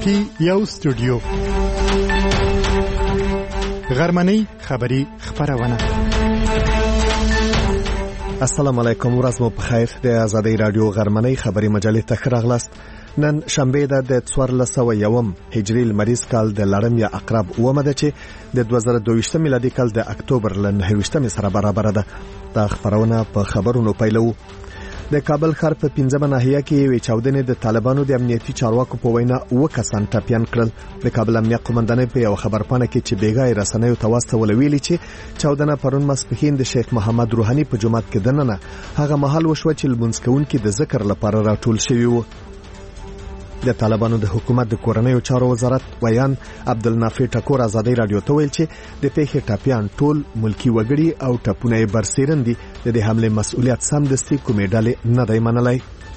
کې یو سټوډیو غرمنۍ خبری خبرونه. السلام علیکم، ورځ مو په خیر. د آزادۍ رادیو غرمنۍ خبری مجلې ته راغلاست. نن شنبه ده د 1401 هجری لمریز کال د لړم یا عقرب اومه ده چې د 2022 میلادي کال د اکتوبر ل 9 سره برابر ده. دا خبرونه په خبرونو پیلو. د کابل ښار په 15 ناحیه کې وی چاودنې د طالبانو د امنیتي چارواکو په وینا وکسان ټاپیان کړل. د کابل امنیه قومندانۍ په یو خبرپاڼه کې چې بیګای رسنیو تواست ولویلي چې چاودنه پرون ماسپښین د شیخ محمد روحاني په جماعت کې دننه هغه محل وشو چې لمونځ کوونکي د ذکر لپاره راټول شوي وو. د طالبانو د حکومت د کورنیو چارو وزارت ویان عبدالنافع ټکور آزادۍ رادیو ته ویل چې د پیښې ټاپیان ټول ملکی وګړي او ټاپونه یې برسېرن دي. د دې حمله مسؤلیت سمدستي کومې ډلې نه دی منلای.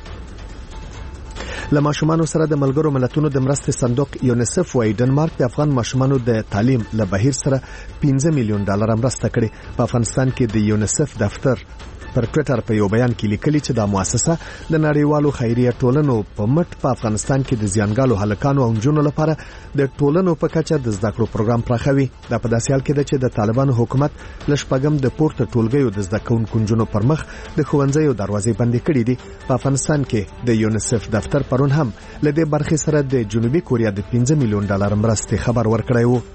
له ماشومانو سره د ملګرو ملتونو د مرستې صندوق یونیسف وايي ډنمارک د افغان ماشومانو د تعلیم له بهیر سره 15 میلیون ډالر مرسته کړې. په افغانستان کې د یونیسف دفتر پر ټویټر په یو بیان کې لیکلي چې دا مؤسسه د نړیوالو خیریه ټولنو په مټ په افغانستان کې د زیانګالو هلکانو او نجونو لپاره د ټولنو په کچه د زده کړو پروګرام پراخوي. دا په داسې حال کې ده چې د طالبانو حکومت لشپږم د پورته ټولګیو د زده کوونکو نجونو پر مخ د ښوونځیو دروازې بندې کړې دي. په افغانستان کې د یونیسف دفتر پرون هم له دې برخې سره د جنوبي کوریا د 15 میلیون ډالر مرستې خبر ورکړی و.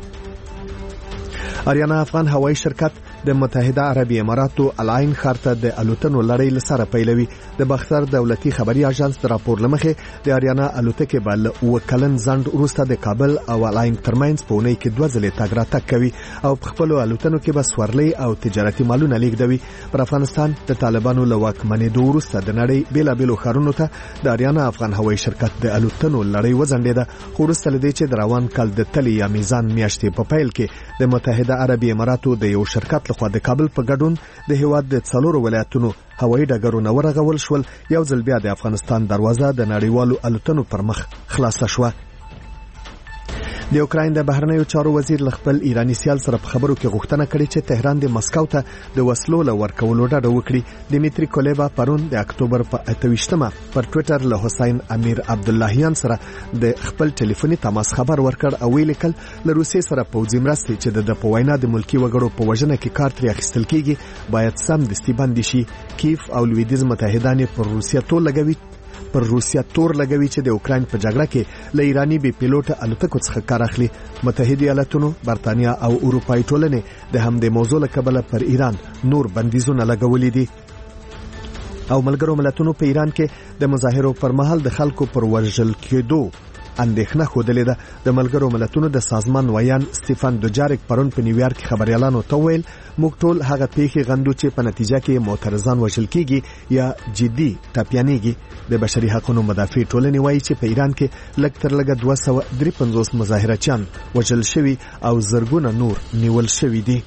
اریانا افغان هوایي شرکت د متحده عربی اماراتو العین ښار ته د الوتنو لړۍ لسره پیلوي. د باختر دولتي خبري اژانس د راپور لمخې د اریانا الوتکې بل وکلن زند وروسته د کابل او العین ترمنځ په اونۍ کې 2 ځلې تګ راتګ کوي او په خپل الوتنو کې به سورلۍ او تجارتي مالونه لیږدوي. پر افغانستان د طالبانو له واکمنېدو وروسته د نړۍ بیلابېلو ښارونو ته د اریانا افغان هوایي شرکت د الوتنو لړۍ وځنډېده. خو وروسته له دې چې د روان کال د تلې یا میزان میاشتې په پیل کې د متحده عربی اماراتو د یو شرکت لخوا د کابل په ګډون د هیواد د 4 ولایتونو هوایي ډګرونه ورغول شول، یو ځل بیا د افغانستان دروازه د نړیوالو الوتنو پر مخ خلاصه شوه. د اوکراین د بهرنیو چارو وزیر خپل ایرانی سیال سره په خبرو کې غوښتنه کړې چې تهران د مسکو ته د وسلو له ورکولو ډډه وکړي. دمیتری کولیبا پرون د اکتوبر په 28مه پر ټویټر له حسین امیر عبداللهیان سره د خپل ټلیفوني تماس خبر ورکړ او ویل کل له روسیې سره پوځي مرستې چې د په وینا د ملکی وګړو په وژنه کې کار ترې اخیستل کیږي باید سم دستي بندي شي. کیف او لویدیز متحدان پر روسیه تور لګوي چې د اوکراین په جګړه کې له ایرانی بي پیلوټ الوتکو څخه کار اخلي. متحده ایالاتونو، برتانیا او اروپای ټولنې د همدې موضوع له کبله پر ایران نور بندیزونه لګولې دي. او ملګرو ملتونو په ایران کې د مظاهرو پر مهال د خلکو پر وژل کېدو اندېښنه خوده ده. د ملګرو ملتونو د سازمان ویان سټيفن دوجاریک پرون په نیویارک خبريالانو ته ویل موږ ټول هغه پیښې غندو چې په نتیجه کې معترضان وژل کیږي یا جدي ټاپیانېږي. د بشري حقوقو مدافع ټولنې وایي چې په ایران کې لږ تر لږه 253 مظاهرچیان وژل شوي او زرګونه نور نیول شوي دي.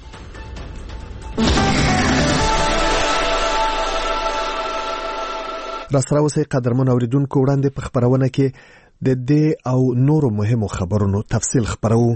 راسره اوسئ قدرمن اوریدونکو، وړاندې په خبرونه کې د دې او نورو مهمو خبرونو تفصیل خبرو.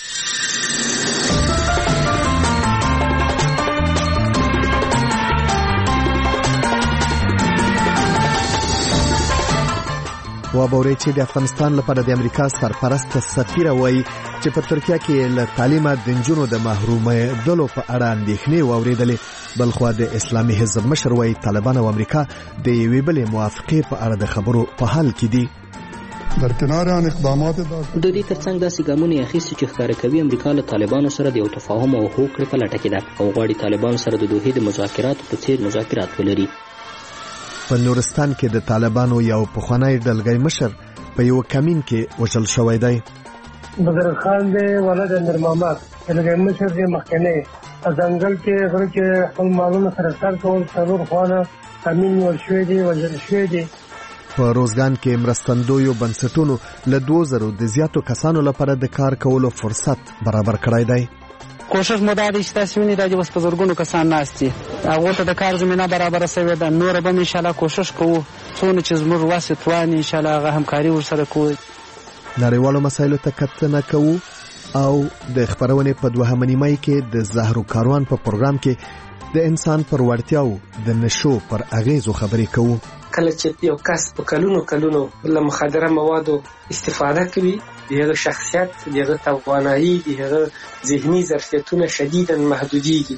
وابوري چې د افغانستان لپاره د امریکا سرپرست سفیر وایي چې په ترکیه کې له تعلیمه د نجونو د محرومېدلو په اړه اندېښنې واوریدلې. بلخوا د اسلامي حزب مشر وایي طالبان او امریکا د یوې بلې موافقې په اړه د خبرو په حال کې دي. در کنار آن اقدامات د دې ترڅنګ داسې ګامونه اخیستي چې ښکاره کوي امریکا له طالبانو سره د یو تفاهم او هوکړې په لټه کې ده او غواړي طالبانو سره د دوحې د مذاکراتو په څیر مذاکرات ولري. په نورستان کې د طالبانو یو پخوانی ډلګۍ مشر په یو کمین کې وژل شوی دی. بدر خان دی ولد امیر محمد ډلګۍ مشر دی مخکنی ځنګل کې غره کې خپل مالونه سره کار کول څلور خوانه کمین ورشوي دي وژل شوی دی. په روزګان کې مرستندویو بنسټونو له 2000 د زیاتو کسانو لپاره د کار کولو فرصت برابر کړی دی. کوشش مو دا دی چې تاسو وینئ دا چې اوس په زرګونو کسان ناست دي، هغو ته د کار زمینه برابره شوې ده. نوره به انشاءالله کوشش کوو څونه چې زموږ وس توان انشاءالله هغه همکاري ورسره کوو. نړیوالو مسایلو ته کتنه کوو او د خبرونې په 2 نیمه کې د زهرو کاروان په پروګرام کې د انسان پر وړتیاو د نشو پر اغیزو خبرې کوو. کله چې یو کس په کلونو له مخدره موادو استفاده کوي، دغه شخصیت، دغه توانایي، دغه ذهني ظرفیتونه شدیداً محدودیږي.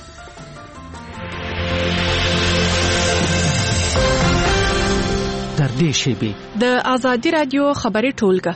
در دې شیبې د آزادي رادیو خبري ټولګه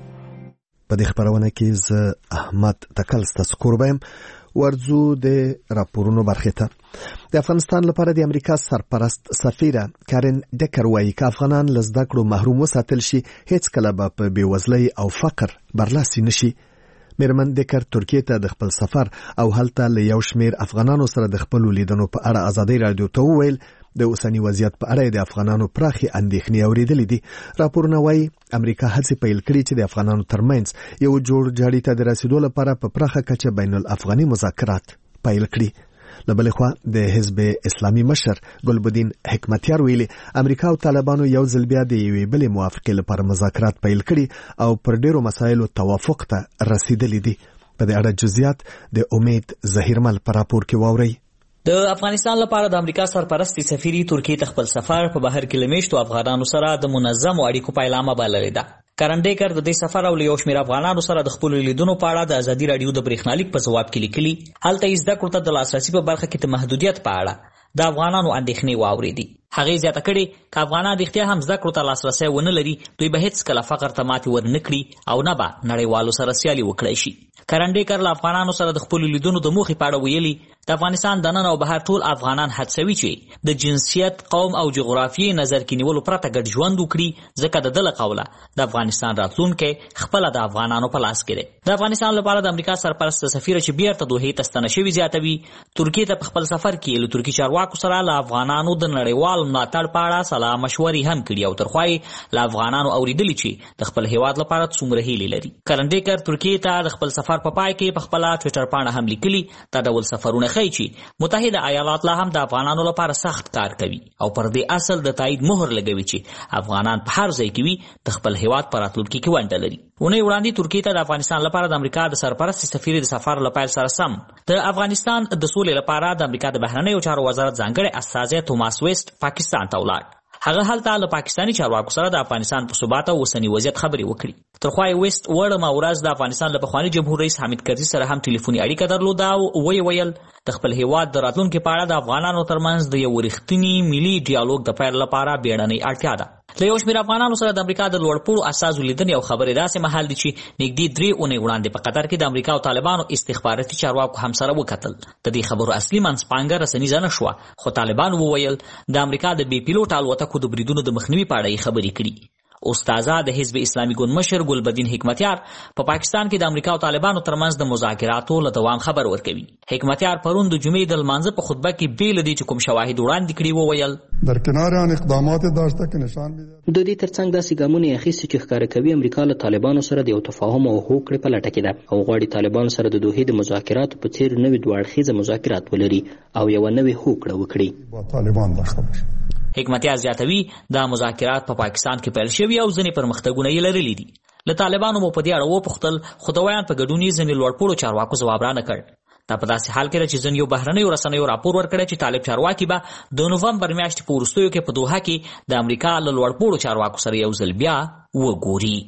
په دې خبرونه کې زه احمد تکل ستاسو کوربم ورځو د راپورونو برخه ته. د افغانستان لپاره د امریکا سرپرست سفیره کارن ډکر وایي چې افغانان له زده کړو محروم وساتل شي، هیڅ کله به په بېوزلۍ او فقر برلاسي نشي. میرمن ډکر ترکیه ته د خپل سفر او هلته له یو شمیر افغانانو سره د خپل لیدنو په اړه ازادي رادیو ته وویل د اوسنی وضعیت په اړه د افغانانو پراخي اندېښنې اورېدلې دي. راپورونه وایي امریکا هڅې پیل کړې چې د افغانانو ترمنځ یو جوړ جاړي ته د رسیدو لپاره په پراخه کچه بین الافغاني مذاکرات پیل کړي. له بلې خوا د حزب اسلامي مشر ګلبدین حکمتیار ویلي امریکا او طالبانو یو ځل بیا د یوې بلې موافقې لپاره مذاکرات پیل کړي او پر ډیرو مسایلو توافق ته رسیدلي دي. په دې اړه جزئیات د امید ظهیرمل په راپور کې واورئ. د افغانستان لپاره د امریکا سرپرستی سفیر ترکیه ته خپل سفر په بهر کې لمیشتو افغانانو سره د منظم اړیکو پایلامه بللې ده. کارن ډیکر د دې سفر او یو شمېر افغانانو سره د خپل لیدونو په اړه د ازادي رادیو د بریښنالیک په ځواب کې لیکلي. هلته یې زده کړو ته د لاسرسي په برخه کې د محدودیت په اړه د افغانانو اندېښنې واورېدې. هغې زیاته کړې که افغانان رښتیا هم زده کړو ته لاسرسی ونه لري، دوی به هېڅکله فقر ته ماتې ورنه کړي او نه به نړیوالو سره سیالي وکړی شي. کارن ډیکر له افغانانو سره د خپلو لیدونو د موخې په اړه ویلي د افغانستان دننه او بهر ټول افغانان هڅوي چې د جنسیت، قوم او جغرافیې نظر کې نیولو پرته ګډ ژوند وکړي، ځکه د ده له قوله د افغانستان راتلونکی خپله د افغانانو په لاس کې دی. د افغانستان لپاره د امریکا سرپرست سفیره چې بیرته دوحې ته ستنه شوې زیاتوي، ترکیې ته په خپل سفر کې له ترکي چارواکو سره له افغانانو د نړیوال ملاتړ په اړه سلا مشورې هم کړي او تر خوا یې له افغانانو اورېدلي چې د خپل هیواد لپاره څومره هیلې لري. کارن ډیکر ترکیې ته د خپل سفر په پای کې په خپله ټویټر پاڼه هم لیکلي دا ډول سفرونه ښیي چې متحده ایالات لا هم د افغانانو لپاره سخت کار کوي او پر دې اصل د تایید مهر لګوي چې افغانان په هر ځای کې وي د خپل هیواد په راتلونکي کې ونډه لري. اونۍ وړاندې ترکیې ته د افغانستان لپاره د امریکا د سرپرست سفیر د سفر له پیل سره سم د افغانستان د سولې لپاره د امریکا د بهرنیو چارو وزارت ځانګړی استازی توماس ویسټ پاکستان ته ولاړ. هغه هلته له پاکستاني چارواکو سره د افغانستان په ثبات او اوسني وضعیت خبرې وکړي. تر خوا یې ویسټ وړمه ورځ د افغانستان له پخواني جمهور رئیس حامد کرزي سره هم ټلیفوني اړیکه درلوده او ویې ویل د خپل هیواد د راتلونکي په اړه د افغانانو ترمنځ د یو رښتیني ملي ډیالوګ د پیل لپاره بیړنۍ اړتیا ده. له یو شمېر افغانانو سره د امریکا د لوړپوړو اساسو لیدنې او خبرې داسې مهال دي چې نږدې 3 اونۍ وړاندې په قطر کې د امریکا او طالبانو استخباراتي چارواکو هم سره وکتل. د دې خبرو اصلي منځپانګه رسنیزه نه شوه، خو طالبانو وویل د امریکا د بې پیلوټ الوتکو د بریدونو د مخنیوي په اړه یې خبرې کړي. استازه د حزب اسلامي ګوند مشر ګلبدین حکمتیار په پاکستان کې د امریکا او طالبانو ترمنځ د مذاکراتو له دوام خبر ورکوي. حکمتیار پرون د جمعې د لمانځه په خطبه کې بې له دې چې کوم شواهد وړاندې کړي وویل در کنار آن اقدامات داشته که نشان میده د دې ترڅنګ داسې ګامونه یې اخیستي چې ښکاره کوي امریکا له طالبانو سره د یو تفاهم او هوکړې په لټه کې ده او غواړي طالبانو سره د دوحې د مذاکراتو په څیر نوي دوه اړخیزه مذاکرات ولري او یوه نوې هوکړه وکړي. طالبان داشته باشه. حکمتیار زیاتوي دا مذاکرات په پاکستان کې پیل شوي او ځینې پرمختګونه یې لرلي دي. له طالبانو مو په دې اړه وپوښتل خو د ویان په ګډون یې ځینې لوړپوړو چارواکو ځواب رانه کړ. دا په داسې حال کې چې ځینې بهرنیو رسنیو راپور ورکړی چې طالب چارواکي به د نومبر میاشتې په وروستیو کې په دوحه کې د امریکا له لوړپوړو چارواکو سره یو ځل بیا وګوري.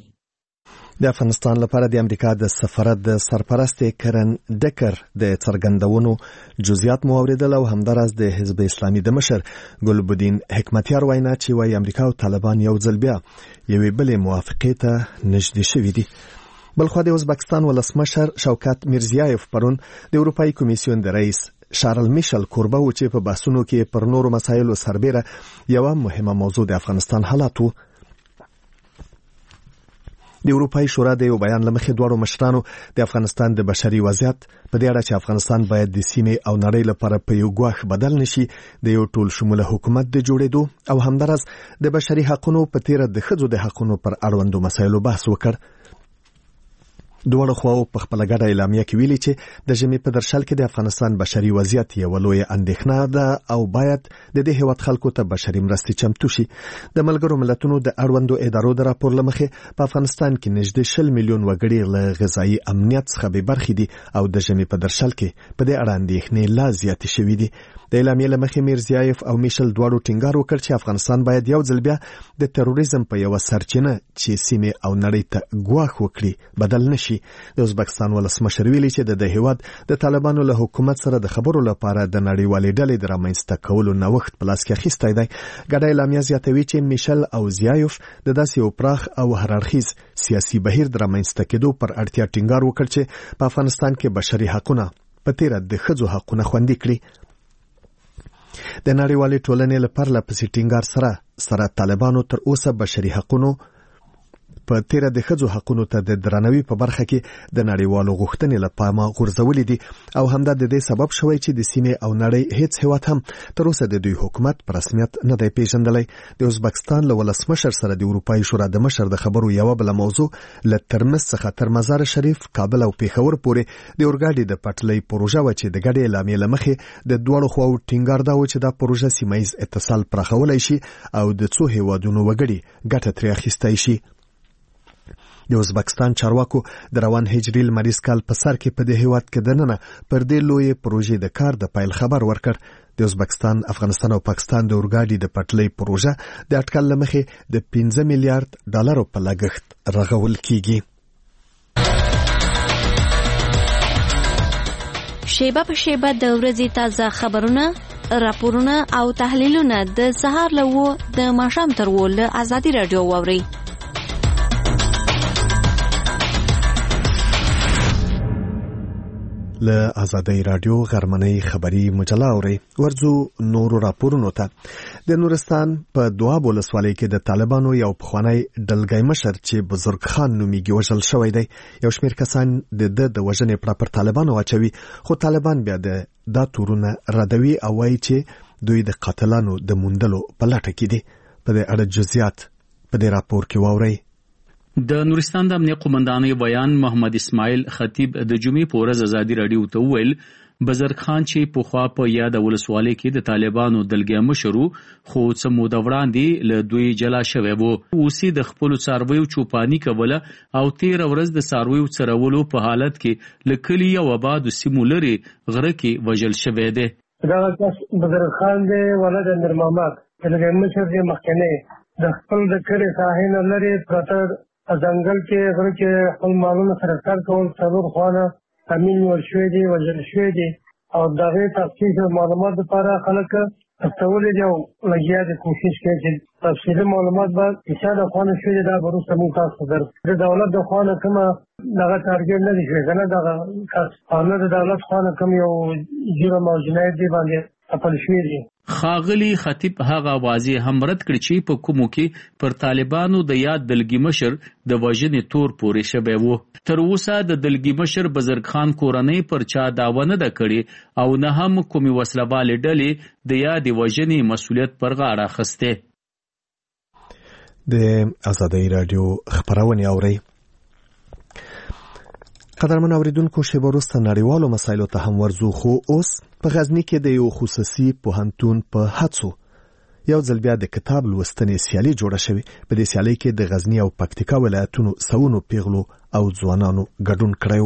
د افغانستان لپاره د امریکا د سفارت د سرپرست کارن ډکر د څرګندونو جزئیات مو اوریدل او همداراز د حزب اسلامي د مشر ګلبدین حکمتیار وینا چې وايي امریکا او طالبان یو ځل بیا یوې بلې موافقې ته نږدې شوي دي. بلخوا د ازبکستان ولسمشر شوکت میرزیایف پرون د اروپایي کمیسیون د رئیس شارل میشل کوربه و چې په بحثونو کې پر نورو مسایلو سربېره یوه مهمه موضوع د افغانستان حالات و. د اروپایي شورا د یو بیان له مخې دواړو مشرانو د افغانستان د بشري وضعیت په دې اړه چې افغانستان باید د سیمې او نړۍ لپاره په یو ګواښ بدل نشي د یو ټول شموله حکومت د جوړېدو او همداراز د بشري حقونو په تیره د ښځو د حقونو پر اړوندو مسایلو بحث وکړ. دواړو خواو په خپله ګډه اعلامیه کې ویلي چې د ژمي په درشل کې د افغانستان بشري وضعیت یوه لویه اندېښنه ده او باید د دې هېواد خلکو ته بشري مرستې چمتو شي. د ملګرو ملتونو د اړوندو ادارو د راپور له مخې په افغانستان کې نږدې 20 میلیون وګړي له غذایي امنیت څخه بې برخې دي او د ژمي په درشل کې په دې اړه اندېښنې لا زیاتې شوي دي. د اعلامیې له مخې میرزیایف او میشل دواړو ټینګار وکړ چې افغانستان باید یو ځل بیا د تروریزم په یوه سرچینه چې سیمې او نړۍ ته ګواښ وکړي بدل نشي. د ازبکستان ولسمشر ویلي چې د هیواد د طالبانو له حکومت سره د خبرو لپاره د نړیوالې ډلې د رامنځته کولو نوښت په لاس کې اخیستی دی. ګډه اعلامیه زیاتوي چې میشل او زیایف د داسې یو پراخ او هررخیز سیاسي بهیر د رامنځته کېدو پر اړتیا ټینګار وکړ چې په افغانستان کې بشري حقونه په تیره د ښځو حقونه خوندي کړي. د نړیوالې ټولنې له پرله پسې ټینګار سره طالبانو تر اوسه بشري حقونو په تیره د ښځو حقونو ته د درناوي په برخه کې د نړیوالو غوښتنې له پامه غورځولې دي او همدا د دې سبب شوی چې د سیمې او نړۍ هیڅ هیواد هم تر اوسه د دوی حکومت په رسمیت نه دی پیژندلی. د ازبکستان له ولسمشر سره د اروپایي شورا د مشر د خبرو یوه بله موضوع له ترمز څخه تر مزار شریف، کابل او پیښور پورې د اورګاډي د پټلۍ پروژه وه چې د ګډې اعلامیې له مخې د دواړو خواو ټینګار دا و چې دا پروژه سیمهییز اتصال پراخولی شي او د څو هیوادونو وګړي ګټه ترې اخیستی شي. د ازبکستان چارواکو د روان هجري لمریز کال په سر کې په دې هیواد کې دننه پر دې لویې پروژې د کار د پیل خبر ورکړ. د ازبکستان، افغانستان او پاکستان د اورګاډي د پټلۍ پروژه د اټکل له مخې د 15 میلیارډ ډالرو په لګښت رغول کیږي. شیبه په شیبه د ورځې تازه خبرونه، راپورونه او تحلیلونه د سهار له 9 د ماښام تر 10 له ازادي رادیو واورئ. له ازادي رادیو غرمنۍ خبري مجله اوري. ورځو نورو راپورونو ته. د نورستان په دواب ولسوالۍ کې د طالبانو یو پخوانی ډلګی مشر چې بزرګ خان نومیږي وژل شوی دی. یو شمېر کسان د وژنې پړه پر طالبانو اچوي، خو طالبان بیا دا تورونه ردوي او وایي چې دوی د قاتلانو د موندلو په لټه کې دي. په دې اړه جزئیات په دې راپور کې واورئ. د نورستان د امنیه قومندانۍ بیان محمد اسماعیل خطیب د جمعې په ورځ ازادي رادیو ته وویل بزرګ خان چې پخوا په یاد ولسوالۍ کې د طالبانو دلګی مشر خو څه موده وړاندې له دوی جلا شوی و. اوس د خپلو څارویو چوپاني کوله او 13 ورځ د څارویو څرولو په حالت کې له کلي او آبادو سیمو لرې غره کې وژل شوی دی. دا بزرګ خان دی ولد امیر محمد دلګی مشر دی. مخکنی د خپل د کلي ساحې نه لرې پرته ځنګل کې غره کې خپل مالونه سره کار کول، څلور خوانه امین ورشوي دي، وژل شوي دي او د هغې تفصیل معلومات لپاره خلک استولي دي او لګیا دي کوشش کوي چې تفصیلي معلومات به چې چا د خوانه شوي دي دا به وروسته موږ تاسو درکړو. د دولت د خوانه کومه دغه ټارګېټ نه دي شوی که نه دغه نه د دولت خوانه کوم یو جرم او جنایت دی باندې خپل شوي دي. ښاغلي خطیب هغه واضح هم رد کړ چې په کومو کې پر طالبانو د یاد دلګي مشر د وژنې تور پورې شوی و. تر اوسه د دلګي مشر بزرګ خان کورنۍ پر چا دعوه نه ده کړې او نه هم کومې وسلهوالې ډلې د یاد وژنې مسؤلیت پر غاړه اخیستی. د ازادي رادیو خبرونه اورئ. قدرمن اوریدونکو، شیبه وروسته نړیوالو مسایلو ته هم ورځو، خو اوس په غزني کې د یو خصوصي پوهنتون په هڅو یو ځل بیا د کتاب لوستنې سیالي جوړه شوې. په دې سیالۍ کې د غزني او پکتیکا ولایتونو سوونو پیغلو او ځوانانو ګډون کړی.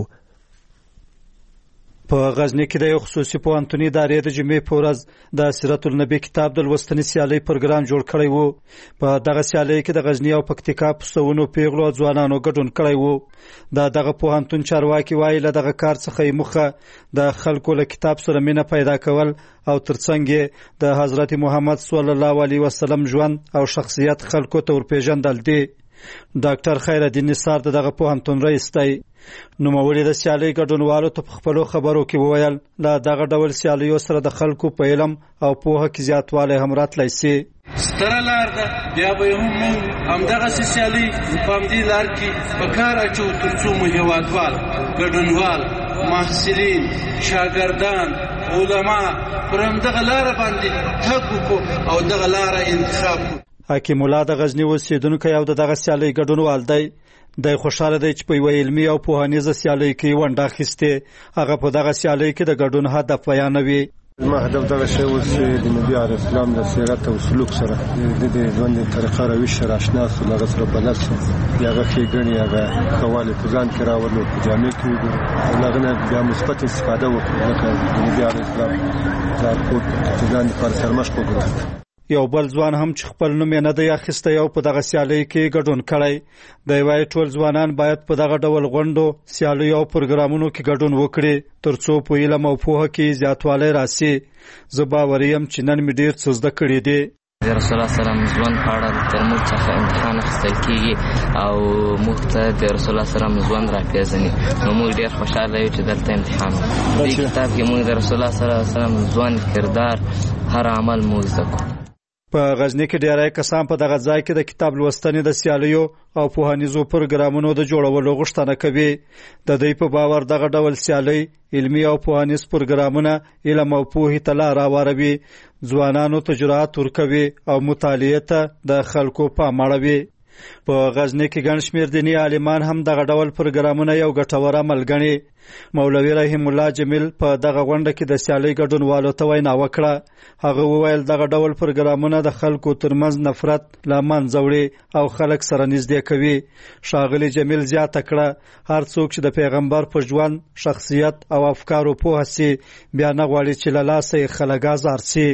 په غزني کې د یو خصوصي پوهنتون ادارې د جمعې په ورځ د سیرت النبی کتاب د لوستنې سیالۍ پروګرام جوړ کړی و. په دغه سیالۍ کې د غزني او پکتیکا په سوونو پیغلو او ځوانانو ګډون کړی و. دغه پوهنتون چارواکي وایي له دغه کار څخه یې موخه د خلکو له کتاب سره مینه پیدا کول او ترڅنګ د حضرت محمد صلی الله علیه وسلم ژوند او شخصیت خلکو ته ورپېژندل دي. ډاکټر خیرالدین نثار دغه پوهنتون رئیس دی. نوموړي د سیالۍ ګډونوالو ته په خپلو خبرو کې وویل له دغه ډول سیالیو سره د خلکو په علم او پوهه کې زیاتوالی هم راتلی سي. ستره لار ده بیا به هم موږ همدغسې سیالۍ په همدې لار کې په کار اچو تر څو مو هېوادوال، ګډونوال، محصلین، شاګردان، علما پر همدغه لاره باندې تګ وکړو او دغه لاره انتخاب کړو. حکیم الله د غزني اوسېدونکی او دغه سیالۍ ګډونوال دی. دی خوشحاله دی چې په یوه علمي او پوهنیزه سیالۍ کې ونډه اخیستې. هغه په دغه سیالۍ کې د ګډون هدف بیانوي. ما هدف دغه شی اوس د نبی علیه السلام د سیرت او سلوک سره د ژوند طریقه روش سره آشنا سو، هغه سره بلد سو، هغه ښېګڼې هغه قواله په ځان کې راولو، په جامع کې وګورو، هغه نه بیا مثبت استفاده وکړو، لکه د نبی علیه السلام لارښود چې ځان لپاره سرمشق وګرځوي. یو بل ځوان هم چې خپل نوم یې نه دی اخیستی او په دغه سیالۍ کې ګډون کړی دی، وایي ټول ځوانان باید په دغه ډول غونډو، سیالیو او پروګرامونو کې ګډون وکړي ترڅو په علم او پوهه کې زیاتوالی راسي. زه باوري یم چې نن مې ډېر څه زده کړي دي. د رسول الله سلام ژوند په اړه تر موږ څخه امتحان اخیستل کېږي او موږ ته د رسول الله سلام ژوند راپېژني، نو موږ ډېر خوشحاله یو چې دلته امتحان وکړو. دې کتاب کې موږ د رسول الله سلام ژوند، کردار، هر عمل موږ زده کړو. په غزنی کې ډیری کسان په دغه ځای کې د کتاب لوستنې د سیالیو او پوهنیزو پروګرامونو د جوړولو غوښتنه کوي. د دوی په باور دغه ډول سیالۍ، علمي او پوهنیز پروګرامونه علم او پوهې ته لاره هواروي، ځوانانو ته جرأت ورکوي او مطالعې ته د خلکو پام اړوي. په غزنی کې ګڼ شمېر دیني عالمان هم دغه ډول پروګرامونه یو ګټور عمل ګڼي. مولوي رحیم الله جمیل په دغه غونډه کې د سیالۍ ګډونوالو ته وینا وکړه. هغه وویل دغه ډول پروګرامونه د خلکو ترمنځ نفرت له منځه وړي او خلک سره نږدې کوي. ښاغلي جمیل زیاته کړه هر څوک چې د پیغمبر په ژوند، شخصیت او افکارو پوه سي بیا نه غواړي چې له لاسه یې خلک ازار سي.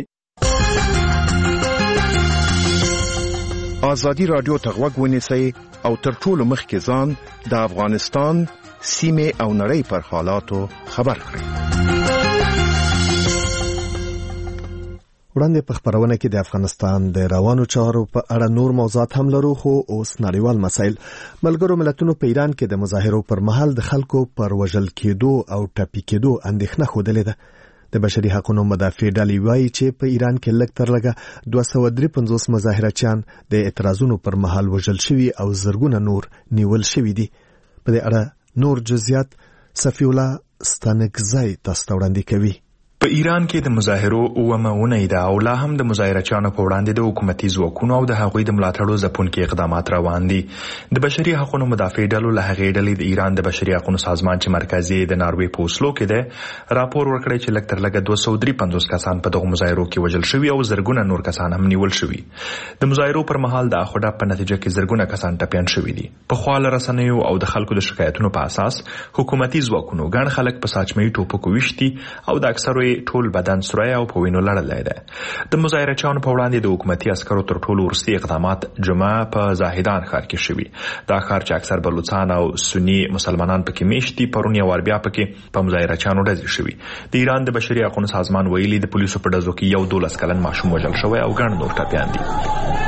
ازادي رادیو ته غوږ ونیسئ او تر ټولو مخکې ځان د افغانستان سیمې او نړۍ پر حالاتو خبر کړئ. وړاندې په خبرونه کې د افغانستان د روانو چارو په اړه نور موضوعات هم لرو، خو اوس نړیوال مسایل. ملګرو ملتونو په ایران کې د مظاهرو پر مهال د خلکو پر وژل کېدو او ټپي کېدو اندېښنه ښودلې ده. د بشري حقوقو مدافع ډلې وایي چې په ایران کې لږ تر لږه 253 مظاهرچیان د اعتراضونو پر مهال وژل شوي او زرګونه نور نیول شوي دي. په دې اړه نور جزئیات صفی الله ستانکزی تاسو ته وړاندې کوي. په ایران کې د مظاهرو اومه اونۍ ده او لا هم د مظاهرچیانو په وړاندې د حکومتي ځواکونو او د هغوی د ملاتړو ځپونکي اقدامات روان دي. د بشري حقوقو مدافع ډلو له هغې ډلې د ایران د بشري حقوقو سازمان چې مرکزي د ناروې په اوسلو کې ده راپور ورکړی چې لږ تر لږه 253 کسان په دغو مظاهرو کې وژل شوي او زرګونه نور کسان هم نیول شوي. د مظاهرو پر مهال د اخوډه په نتیجه کې زرګونه کسان ټپیان شوي دي. په خوا له رسنیو او د خلکو د شکایتونو په اساس حکومتي ځواکونو ګڼ خلک په ساچمي ټوپکو ویشتي او د اکثرو ټول بدن سوری او په وینو لړلی ده. د مظاهرچیانو په وړاندې د حکومتي عسکرو تر ټولو وروستي اقدامات جمعه په زاهدان ښار کې شوي. دا ښار چې اکثر بلوچستان او سني مسلمانان پکې میشت دي پرون یو وار بیا پکې په مظاهرچیانو ډزې شوي. د ایران د بشري حقوقو سازمان ویلي د پولیسو په ډزو کې یو 12 کلن ماشوم وژل شوی او ګڼ نور ټپیان دي.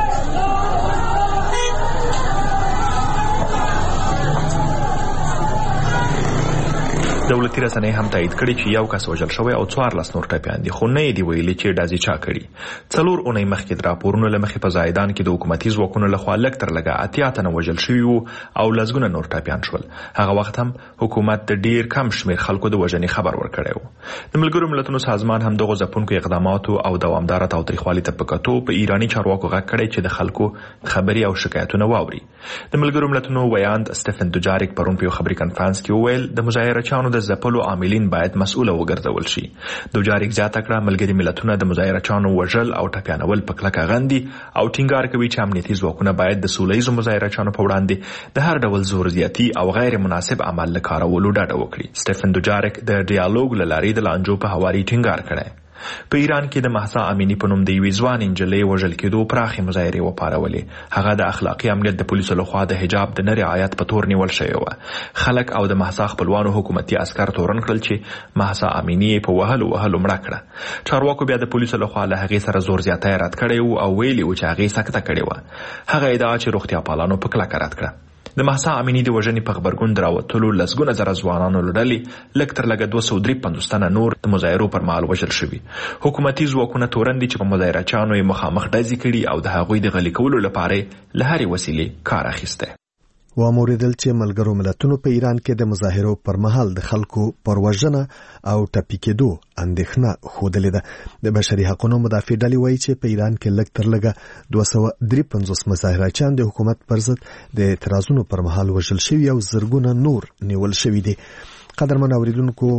دولتي رسنۍ هم تایید کړي چې یو کس وژل شوی او 14 نور ټپیان دي، خو نه یې دی ویلي چې ډزې چا کړي. 4 اونۍ مخکې د راپورونو له مخې په زاهدان کې د حکومتي ځواکونو لخوا لږ تر لږه 80 تنه وژل شوي وو او لسګونه نور ټپیان شول. هغه وخت هم حکومت د ډیر کم شمېر خلکو د وژنې خبر ورکړی و. د ملګرو ملتونو سازمان هم دغو ځپونکو اقداماتو او دوامداره تاوتریخوالي ته په کتو په ایراني چارواکو غږ کړی چې د خلکو خبري او شکایتونه واوري. د ملګرو ملتونو ویاند سټیفن دوجاریک پرون په یو خبري کنفرانس کې وویل د مظاهرچیانو د ځپلو عاملین باید مسؤله وګرځول شي. دوجاریک زیاته کړه ملګري ملتونه د مظاهرچیانو وژل او ټپیانول په کلکه غندي او ټینګار کوي چې امنیتي ځواکونه باید د سوله ییزو مظاهرچیانو په وړاندې د هر ډول زور زیاتي او غیر مناسب عمل له کارولو ډډه وکړي. سټیفن دوجاریک د ډیالوګ له لارې د لانجو په هواري ټینګار کړی. په ایران کې د مهسا امینی په نوم د یوې ځوانې نجلۍ وژل کېدو پراخې مظاهرې وپارولې. هغه د اخلاقي امنیت د پولیسو لخوا د حجاب د نه رعایت په تور نیول شوې وه. خلک او د مهسا خپلوانو حکومتي عسکر تورن کړل چې مهسا امینی په وهلو مړه کړه. چارواکو بیا د پولیسو لخوا له هغې سره زور زیاتی رد کړی و او ویلي و چې هغې سکته کړې وه. هغه ادعا چې روغتیا پالانو په کلکه رد کړه. د مهسا امینی د وژنې په غبرګون راوتلو لسګونه زره ځوانانو له ډلې لږ تر لږه 253 تنه نور د مظاهرو پر مهال وژل شوي. حکومتي ځواکونه تورن دي چې په مظاهرچیانو یې مخامخ ډزې کړي او د هغوی د غلي کولو لپاره له هرې وسیلې کار اخیستی. واوریدل چې ملګرو ملتونو په ایران کې د مظاهرو پر مهال د خلکو پر وژنه او ټپي کېدو اندېښنه ښودلې ده. د بشري حقوقو مدافع ډلې وایي چې په ایران کې لږ تر لږه 253 مظاهرچیان د حکومت پر ضد د اعتراضونو پر مهال وژل شوي او زرګونه نور نیول شوي دي. قدرمن اوریدونکو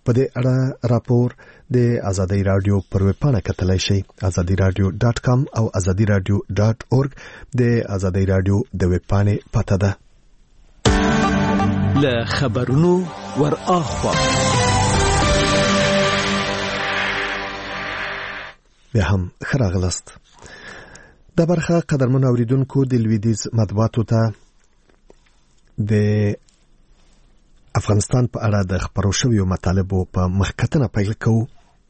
په دې اړه راپور د ازادي رادیو پر ویب پاڼه کتلای شئ azadiradio.com او azadiradio.org د ازادي رادیو د ویب پاڼې پته ده. له خبرونو ور اخوا بیا هم خراغلست. دا برخه قدرمن اوریدونکو د لویدیز مطبوعاتو ته د افغانستان په اړه د خبرو شویو مطالبو په مخکتنه پیل کوو.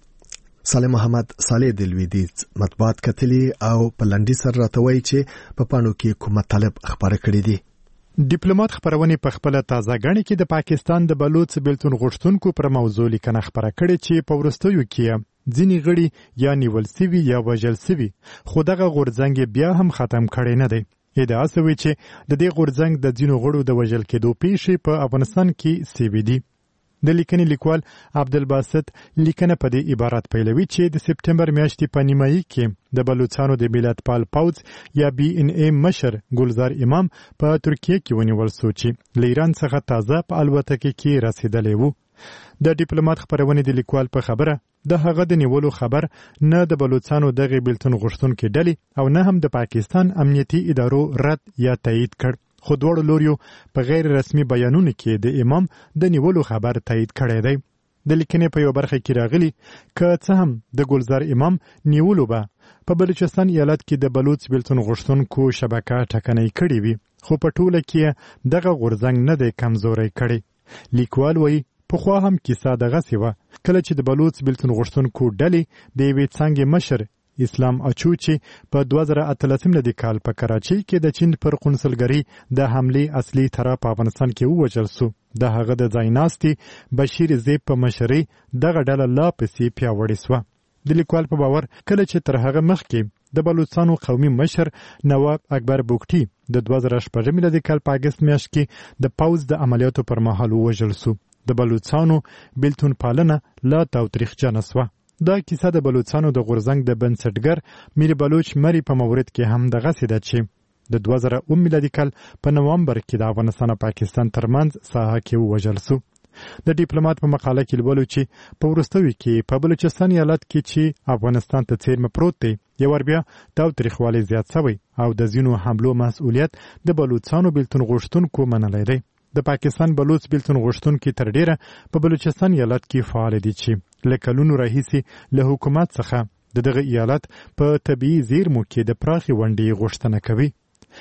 صالح محمد صالح د لویدیز مطبوعات کتلی او په لنډی سر راته وایي چې په پاڼو کې کوم مطالب خبره کړي دي. ډیپلوماټ خبرونه په خپل تازه غړي کې د پاکستان د بلوچ بیلتون غوښتونکو پر موضوع لیکنه خبره کړې چې په ورستیو کې ځینې غړي یا نیول سوي یا وژل سوي، خو دغه غورځنګ بیا هم ختم کړی نه دی. ادعا شوې چې د دې غورځنګ د ځینو غړو د وژل کېدو پیښې په افغانستان کې سوي دي. د لیکنې لیکوال عبدالباسط لیکنه په دې عبارت پیلوي چې د سپټمبر میاشتې په نیمایي کې د بلوچستان د ملت پال پوځ یا BNA مشر ګلزار امام په ترکیه کې ونیول شو چې له ایران څخه تازه په الوتکه کې رسیدلی و. د ډیپلوماټ خبرونه د لیکوال په خبره د هغه د نیولو خبر نه د بلوچستانو دغه بیلتون غوښتونکو ډلې او نه هم د پاکستان امنیتي ادارو رد یا تایید کړ، خو دواړو لوریو په غیر رسمي بیانونو کې د امام د نیولو خبر تایید کړی دی. د لیکنې په یو برخه کې راغلی که څه هم د ګلزار امام نیولو به په بلوچستان ایالت کې د بلوچ بیلتون غوښتونکو شبکه ټکنۍ کړې وي، خو په ټوله کې دغه غورځنګ نه دی کمزوری کړی. لیکوال وایي پخوا هم کیسه دغسې وه کله چې د بلوچ بیلتون غوښتونکو ډلې د یوې څانګې مشر اسلام اچو چې په 2018 کال په کراچۍ کې د چین پر قونسلګرۍ د حملې اصلي طرف په افغانستان کې ووژل شو. د هغه د ځایناستي بشیر زیب په مشرۍ دغه ډله لا پسې پیاوړې شوه. د لیکوال په باور کله چې تر هغه مخکې د بلوچستانو قومي مشر نواب اکبر بوکټي د 2018 کال په اګست میاشت کې د پوځ د عملیاتو پر مهال ووژل شو، د بلوچستانو بیلتون پالنه لا تاوتریخجنه شوه. دا کیسه د بلوچستانو د غورځنګ د بنسټګر میر بلوچ مری په مورد کې هم دغسې ده چې د 2000 میلادي کال په نوامبر کې د افغانستان او پاکستان ترمنځ ساحه کې ووژل شو. د ډیپلوماټ په مقاله کې لولو چې په وروستیو کې په بلوچستان ایالت کې چې افغانستان ته څیرمه پروت دی یو ور بیا تاوتریخوالی زیات شوی او د ځینو حملو مسؤلیت د بلوچستانو بیلتون غوښتونکو منلی دی. د پاکستان بلوچ بیلتون غوښتونکي تر ډیره په بلوچستان ایالت کې فعال دي چې له کلونو راهیسې له حکومت څخه دغه ایالت په طبیعي زیرمو کې د پراخې ونډې غوښتنه کوي.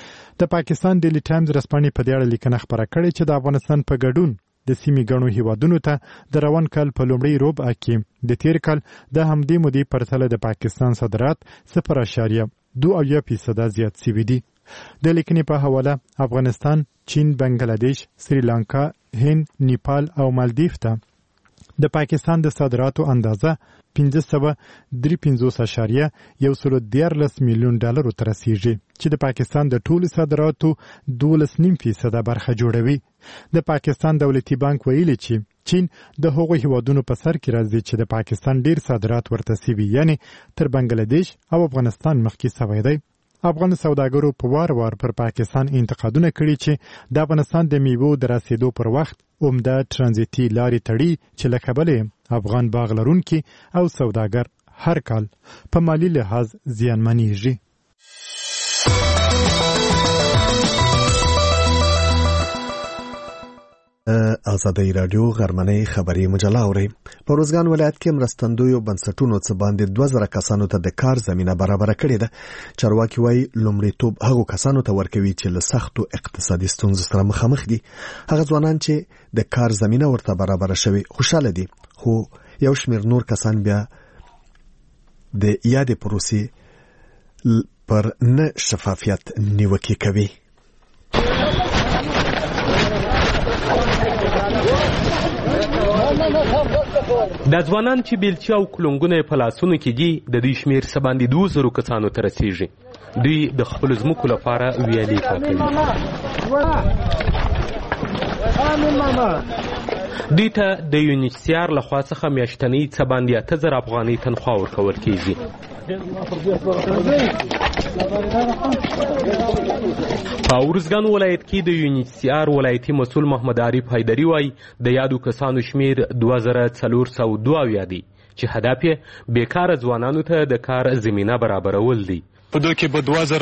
د پاکستان ډیلی ټایمز رسپانې په دې اړه لیکنه خپره کړې چې د افغانستان په ګډون د سیمې ګڼو هیوادونو ته د روان کال په لومړۍ ربع کې د تیر کال د همدې مودې پرتله د پاکستان صادرات 0.2% زیات شوي دي. د لیکنې په حواله افغانستان، چین، بنگلاديش، سریلانکا، هند، نیپال او مالدیف ته د پاکستان د صادراتو اندازه 553.114 میلیون ډالرو ته رسیږي چې د پاکستان د ټولو صادراتو 12.5% برخه جوړوي. د پاکستان دولتي بانک ویلي چې چین د هغو هیوادونو په سر کې راځي چې د پاکستان ډیر صادرات ورته سوي، یعنی تر بنگلاديش او افغانستان مخکې سوی دی. افغان سوداګرو په وار پر پاکستان انتقادونه کړي چې د افغانستان د میوو د رسیدو پر وخت عمده ترانزیتي لارې تړي چې له کبله افغان باغ لرونکي او سوداګر هر کال په مالی لحاظ زیانمنېږي. ازادي رادیو غرمنۍ خبري مجله اوري. په روزګان ولایت کې مرستندویو بنسټونو څخه باندې 2000 کسانو ته د کار زمينه برابر کړې ده. چارواکي وايي لومړیتوب هغو کسانو ته ورکوي چې له سختو اقتصادي ستونزو سره مخامخ دي. هغه ځوانان چې د کار زمينه ورته برابر شوي خوشاله دي، خو یو شمېر نور کسان بیا د یادې پروسې پر نه شفافیت نیوکې کوي. دا ځوانان چې بیلچې او کلونګونه په لاسونو کې دي د دوی شمېر څه باندې 2000 کسانو ته رسیږي. دوی د خپلو ځمکو لپاره ویالې پاکوي. دوی ته د یونیسیار لخوا څخه میاشتنۍ څه باندې 8000 افغانۍ تنخوا ورکول کیږي. په ارزګان ولایت کې د UNHCR ولایتي مسؤل محمد عارف حیدري وایي د یادو کسانو شمیر 2402 دی چې هدف یې بیکاره ځوانانو ته د کار زمینه برابرول دی. په دوی کې به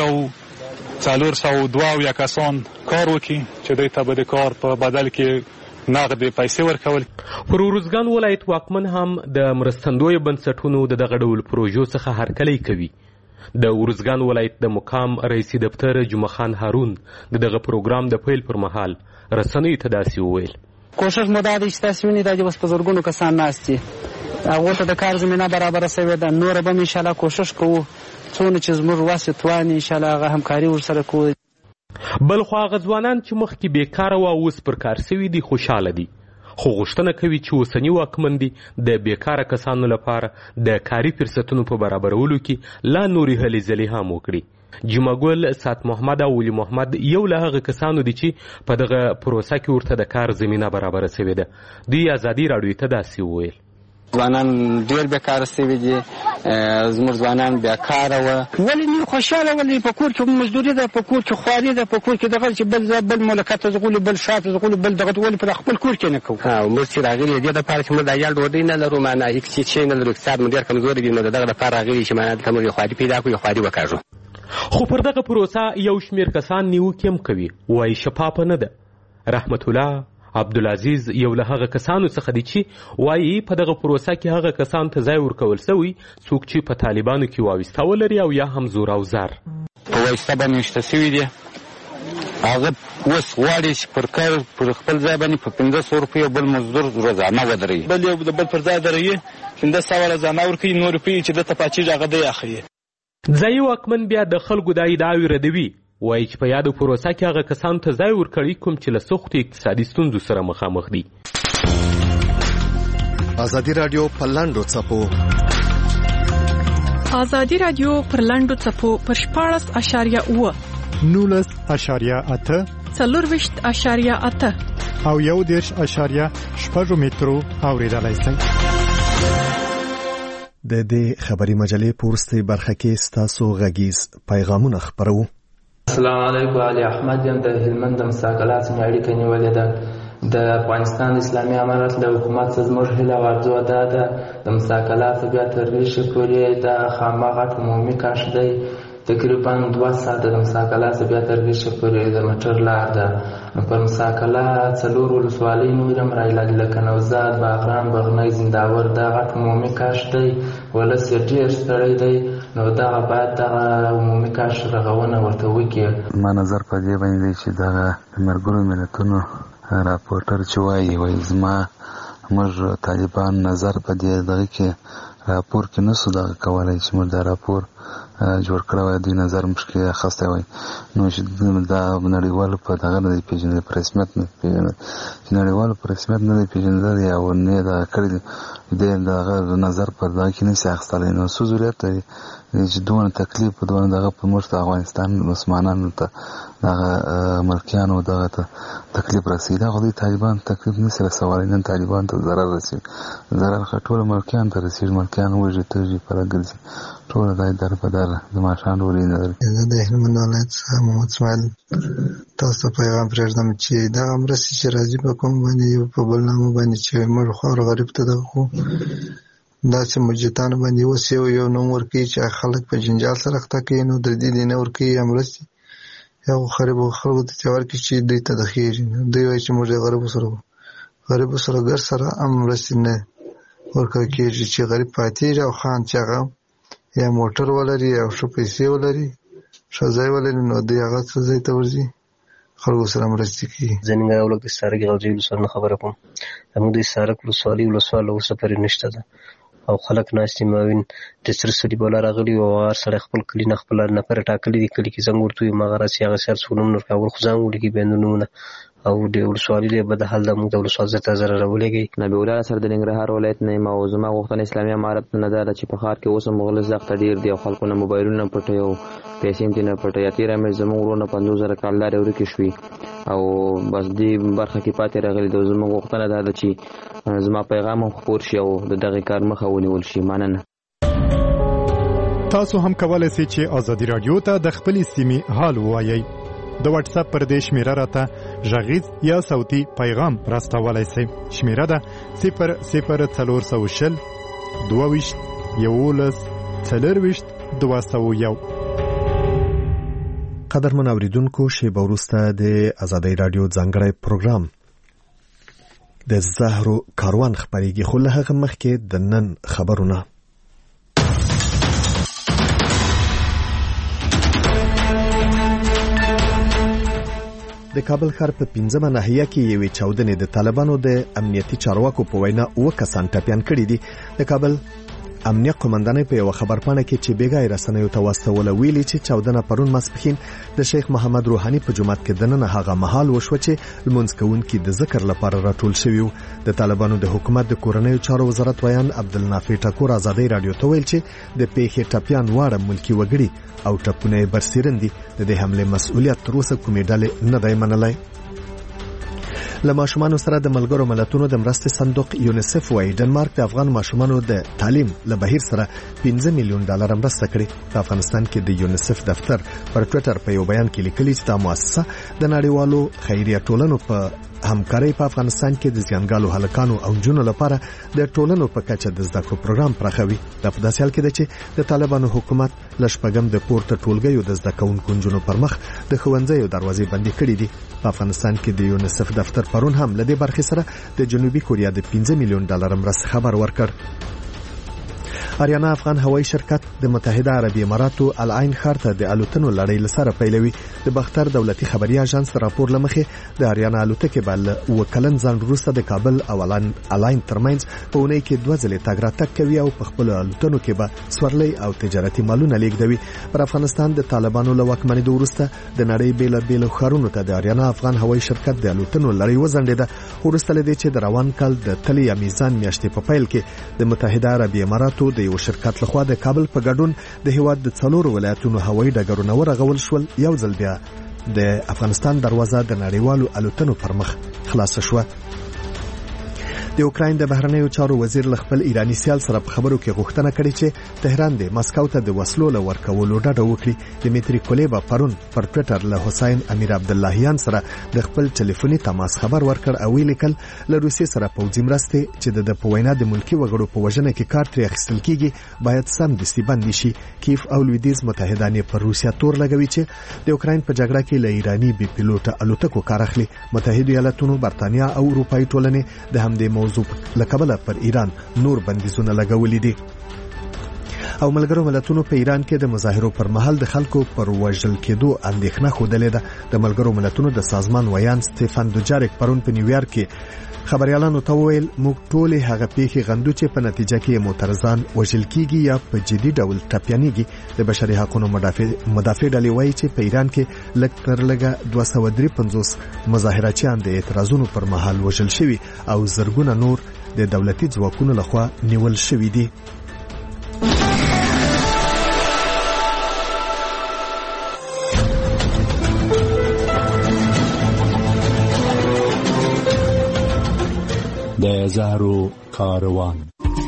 2402 کسان کار وکړي چې دوی ته به د کار په بدل کې نغدې پیسې ورکول. پر ارزګان ولایت واکمن هم د مرستندوی بنسټونو د دغه ډول پروژو څخه هرکلی کوي. د ارزګان ولایت د مقام رئیسي دفتر جمعه خان هارون دغه پروګرام د پیل پر مهال رسنیو ته داسې وویل: کوشش مو دا دی چې تاسې وینئ دا چې اوس په زرګونو کسان ناست دي، هغو ته د کار زمینه برابره شوې ده. نوره به م انشاءالله کوشش کوو څونه چې زموږ وس توان انشاءالله هغه همکاري ورسره کوو. بل خو هغه ځوانان چې مخکې بیکاره وه اوس پر کار سوي دي خوشحاله دي، خو غوښتنه کوي چې اوسني واکمن دي د بیکاره کسانو لپاره د کاري فرصتونو په برابرولو کې لا نورې هلې ځلې هم وکړي. جمعه ګل، سات محمد او ولی محمد یو له هغه کسانو دي چې په دغه پروسه کې ورته د کار زمینه برابره سوې ده. دوی ازادي راډیو ته داسې وویل: ځوانان ډېر بیکاره سوي دي، زموږ ځوانان بیکاره وه. ولې نه خوشحاله، ولې په کور کې مزدوري ده، په کور کې خواري ده، په کور کې دغه چې بل مملکت ته ځغلو، بل شا ته ځغلو، بل دغه ولې په خپل کور کې نه کوو. موږ چې راغلي دې دپاره چې موږ د عیال ډوډۍ نه لرو، معنا هېڅ شی نه لرو، اقتصاد مو ډېر کمزوری دی، نو د دغه لپاره راغلي چې معنا دلته موږ یو خواري پیدا کړو، یو خواري وکاږو. خو پر دغه پروسه یو شمېر کسان نیوکې هم کوي، وایي شفافه نه ده. رحمت الله عبدالعزیز یو له هغه کسانو څخه دی چې وایي په دغه پروسه کې هغه کسانو ته ځای ورکول سوی څوک چې په طالبانو کې وابسته ولري او یا هم زور او زر په واسطه باندې ویشته سوي دي. هغه اوس غواړي چې پر کار پر خپل ځای باندې په 1500 روپیو بل مزدور روزانه ودرېږي، بل یو د بل پر ځای درېږي 1500 روزانه ورکوي، نور روپۍ چې دته پاچېږي هغه دی اخلي. ځایي واکمن بیا د خلکو دا ادعاوې ردوي، وایي چې په یادو پروسه کې هغه کسانو ته ځای ورکړي کوم چې له سختو اقتصادي ستونزو سره مخامخ دي. ازادي راډیو په لنډو څپو ازادي راډیو پر لنډو څپو پر 14.8 19.8 24.8 او 1.6 مترو اوریدلای شئ. د دې خبري مجلې پورستي برخه کې ستاسو غږیز پیغامونه خبرو. السلام علیکم، علي احمد یم د هلمند د مساکلات څخه اړیکه نیولې ده. د افغانستان اسلامي امارت له حکومت څخه زموږ هیله او ارزو ده د مساکلات بیا تر ریښې پورې د خامغه عمومي کاش دی. تقریبا 2 ساعته د مساکلات بیا تر ریښې پورې د موټر لار ده. پر مساکلات 4 ولسوالۍ نور هم راغلي لکه نوزاد، باغران، بغنی، زنداور. دا غټ عمومي کاش دی، ولس یې ډېر ستړی دی، نو دغه باید دغه عمومي کاش رغونه ورته وکړي. ما نظر په دې باندې دی چې دغه ملګرو ملتونو راپورټر چې وایي زما موږ طالبان نظر په دې دغه کې راپور کې نسو دغه کولی چې موږ دا راپور جوړ کړی وای، دوی نظر مشکې اخیستی وای، نو چې دا نړیوالو په دغه نه دی پېژندلی، په رسمیت نه دی پېژندلی، چې نړیوالو په رسمیت نه دی پېژندلی او نه یې دغه کړی دی، دی دغه نظر په دغه کې نشي اخیستلی. نو څه ضرورت لري چې دونه تکلیف دونه دغه په موږ ته افغانستان مسلمانانو ته دغه ملکیانو دغه ته تکلیف رسېږي. دغه دوی طالبان تکلیف نشي رسولی، نن طالبان ته ضرر رسېږي، ضرر خو ټولو ملکیانو ته رسېږي، ملکیان وږي تږي پره ګرځي، ټوله دا در په در د ماښام ډوډۍ نه لري. زه د هلمند ولایت څخه محمد اسماعیل تاسو ته پیغام پرېږدم چې دغه مرستې چې راځي په کوم باندې یو په بل نامه باندې چې مړ خوار غریب ته دغه خو داسې مجتانو باندې اوس یو نوم ورکوي چې خلک په جنجال سره اخته کوي، نو د دې نه ورکوي یا مرستې یا غریبو خلکو ته ورکوي چې دوی ته د خیږي. دوی وایي چې موږ غریبو سره ګر سره هم مرستې نه ورکول کېږي چې غریب پاتېږي او خان چې هغه یا موټر ولري او ښه پیسې ولري، ښه ځای ولري، نو دوی هغه څه ځای ته ورځي خلکو سره مرستې کوي. زه نن یو لږ د سارک غوجې ولسوالۍ نه خبره کوم. زموږ د سارک ولسوالۍ اوسه پورې نشته ده او خلک ناست دي. ماوین د سره سړي بوله راغلي او هر سړی خپل کلي نه خپله نفر ټاکلي دي، کلي کې زنګ ورته وي هماغه راسي هغه سر څوک نوم نه ورکوي، اول خو ځان ولیکي بیا نومونه او د ولسوالۍ له بده حال ده موږ د ولسوالۍ ته زره راولېږئ. نبي الله سره د ننګرهار ولایت نه یم او زما غوښتنه اسلامي امارت نه ده چې په ښار کې اوس هم مغلس دغته ډېر دي او خلکو نه موبایلونه پټوي او پیسې هم ترې نه پټوي. تېره میاشت زموږ وروڼه 50,000 کال لارې ورکې شوي او بس دې برخه کې پاتې راغلي ده. زموږ غوښتنه دا ده چې زما پیغام هم خپور شي او د دغې کار مخه ونیول شي. مننه. تاسو هم کولای شئ چې ازادي رادیو ته د خپلې سیمې حال ووایئ. د واتس اپ پر دې شمیره راته غږیز یا صوتي پیغام راستولای شئ. شمیره ده 00420 22 11 4 قدرمن اوریدونکو، شیبه وروسته د ازادي رادیو ځانګړی پروګرام د زهرو کاروان خبرېږي، خو له هغه مخکې د نن خبرونه. د کابل ښار په 15مه ناحیه کې یوې چاودنې د طالبانو د امنیتي چارواکو په وینا 9 کسان ټپیان کړي دي. د کابل امنیه قومندانۍ په یو خبرپاڼه کې چې بیګای رسنیو ته واستوله ویلي چې چاودنه پرون ماسپښین د شیخ محمد روحاني په جومات کې دننه هغه مهال وشوه چې لمونځ کوونکي د ذکر لپاره راټول شوي وو. د طالبانو د حکومت د کورنیو چارو وزارت ویان عبدالنافع ټکور ازادي رادیو ته ویل چې د پیښې ټپیان واړه ملکی وګړي او ټپونه یې برسېرن دي. د دې حمله مسؤلیت تر اوسه کومې ډلې نه دی منلی. له ماشومانو سره د ملګرو ملتونو د مرستې صندوق یونیسف وايي ډنمارک د افغان ماشومانو د تعلیم له بهیر سره 15 میلیون ډالر مرسته کړې. په افغانستان کې د یونیسف دفتر پر ټوئیټر په یو بیان کې لیکلي چې دا مؤسسه د نړیوالو خیریه ټولنو په همکارۍ په افغانستان کې د زیانګالو هلکانو او جنونو لپاره د ټولنو په کچه د زده کړو پروګرام پراخوي. دا په داسې حال کې ده چې د طالبانو حکومت لشپږم د پورته ټولګیو د زده کوونکو جنونو پر مخ د ښوونځیو دروازې بندې کړې دي. په افغانستان کې د یونیسف دفتر پرون هم له دې برخې سره د جنوبي کوریا د 15 میلیون ډالر مرستې خبر ورکړ. آریانا افغان هوایی شرکت د متحده عربی اماراتو العین ښار ته د الوتنو لړۍ لسره پیلوي. د بختر دولتي خبري اژانس راپور لمخې د آریانا الوتکې بل وکلن ځان وروسته د کابل او العین ترمنځ په اونۍ کې 2 ځلې تګ راتګ کوي او په خپل الوتنو کې به سورلۍ او تجارتي مالونه لیږدوي. پر افغانستان د طالبانو له واکمنۍ وروسته د نړۍ بیلابیلو ښارونو ته د آریانا افغان هوایی شرکت د الوتنو لړۍ وځنډېده. وروسته له دې چې د روان کال د تلې یا میزان میاشتې په پیل کې د متحده عربی اماراتو د یو شرکت لخوا د کابل په ګډون د هیواد د 4 ولایتونو هوایي ډګرونه ورغول شول، یو ځل بیا د افغانستان دروازه د نړیوالو الوتنو پر مخ خلاص شوه. د اوکراین د بهرنیو چارو وزیر له خپل ایرانی سیال سره په خبرو کې غوښتنه کړې چې تهران د ماسکو ته د وسلو له ورکولو ډډه وکړي. دمیتری کولیبا پرون پر ټوئیټر له حسین امیر عبداللهیان سره د خپل ټلیفوني تماس خبر ورکړ او ویل له روسیې سره پوځي مرستې چې د په وینا د ملکی وګړو په وژنه کې کار ترې اخیستل کیږي باید سمدستي بند شي. کیف او لویدیز متحدانې پر روسیا تور لګوي چې د اوکراین په جګړه کې له ایرانی بي پیلوټه الوتکو کار اخلي. متحده ایالاتونو، برتانیا او اروپایي ټولنې د همدې موضوع لکبله پر ایران نور بندیزونه لګولې دي. او ملګرو ملتونو په ایران کې د مظاهرو پر مهال د خلکو پر وژل کېدو اندېښنه خوده ده. د ملګرو ملتونو د سازمان ویان سټيفن دوجاریک پرون په نیویارک کې خبريالانو ته ویل موږ ټول هغه پیښې غندو چې په نتیجه کې معترضان وژل کیږي یا په جدي ډول ټپيانېږي. د بشري حقوقو مدافع ډلې وایي چې په ایران کې لږ تر لږه 253 مظاهرچیان د اعتراضونو پر مهال وژل شوي او زرګونه نور د دولتي ځواکونو لخوا نیول شوي دي. د زهرو کاروان.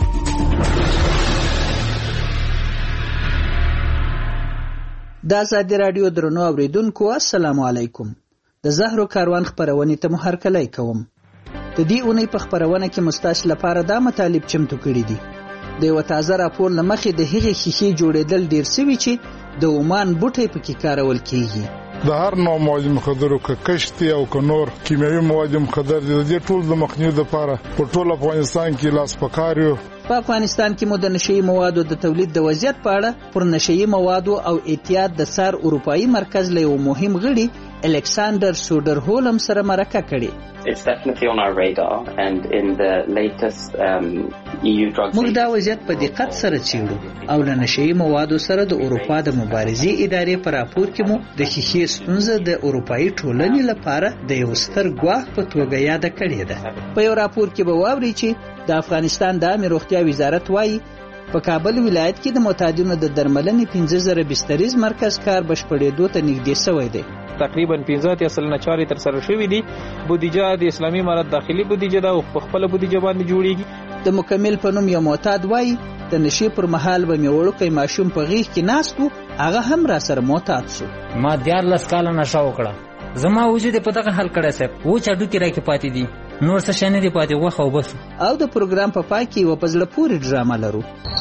د ازادي رادیو درنو اوریدونکو السلام علیکم. د زهرو کاروان خبرونه ته مو هرکلی کوم. د دې اونۍ په خبرونه کې مستاش لپاره دا مطالب چمتو کړی دي. د یو تازه راپور لمخې د هغې ښیښې جوړېدل ډیر سوي چې د عمان بوټي پکې کارول کیږي. د هر نوع مواد مخدرو که کشتي او که نور کیمیاوي مواد مخدر دي ټول د مخنیوي لپاره په ټول افغانستان کې لاس پکاریو. په افغانستان کې مو د نشئی موادو د تولید د وضعیت په اړه پر نشئی موادو او احتیاط د سار اروپایي مرکز له یو مهم غړي الکساندر سودرهولم سره مرکه کړې. It's definitely on our radar and in the latest EU drug. موږ دا وضعیت په دقت سره څېړو او له نشئی موادو سره د اروپا د مبارزې ادارې په راپور کې مو د ښیښې ستونزه د اروپایي ټولنې لپاره د یو ستر ګواښ په توګه یاده کړې ده. په یو راپور کې به واورئ چې د افغانستان د عامه روغتیا وزارت وایي په کابل ولایت کې د معتادینو د درملنې 15000 بستریز مرکز کار بشپړېدو ته نږدې شوی دی. تقریبا 15 چارې تر سره شوې دي. بودیجه د اسلامي امارت داخلي بودیجه ده او په خپل بودیجه باندې جوړیږي. د مکمل په نوم یو معتاد وایي د نشې پر مهال به مې وړوکی ماشوم په غېږ کې ناست و، هغه هم را سره معتاد سو. ما 14 کاله نشه وکړه. زما وجود په دغه حال کړی صاحب، وچ هډوکي راکې پاتې دي، نور څه شی نه دي پاتې، غوښه او بس. او د پروګرام په پای کې یوه په زړه پورې ډرامه لرو.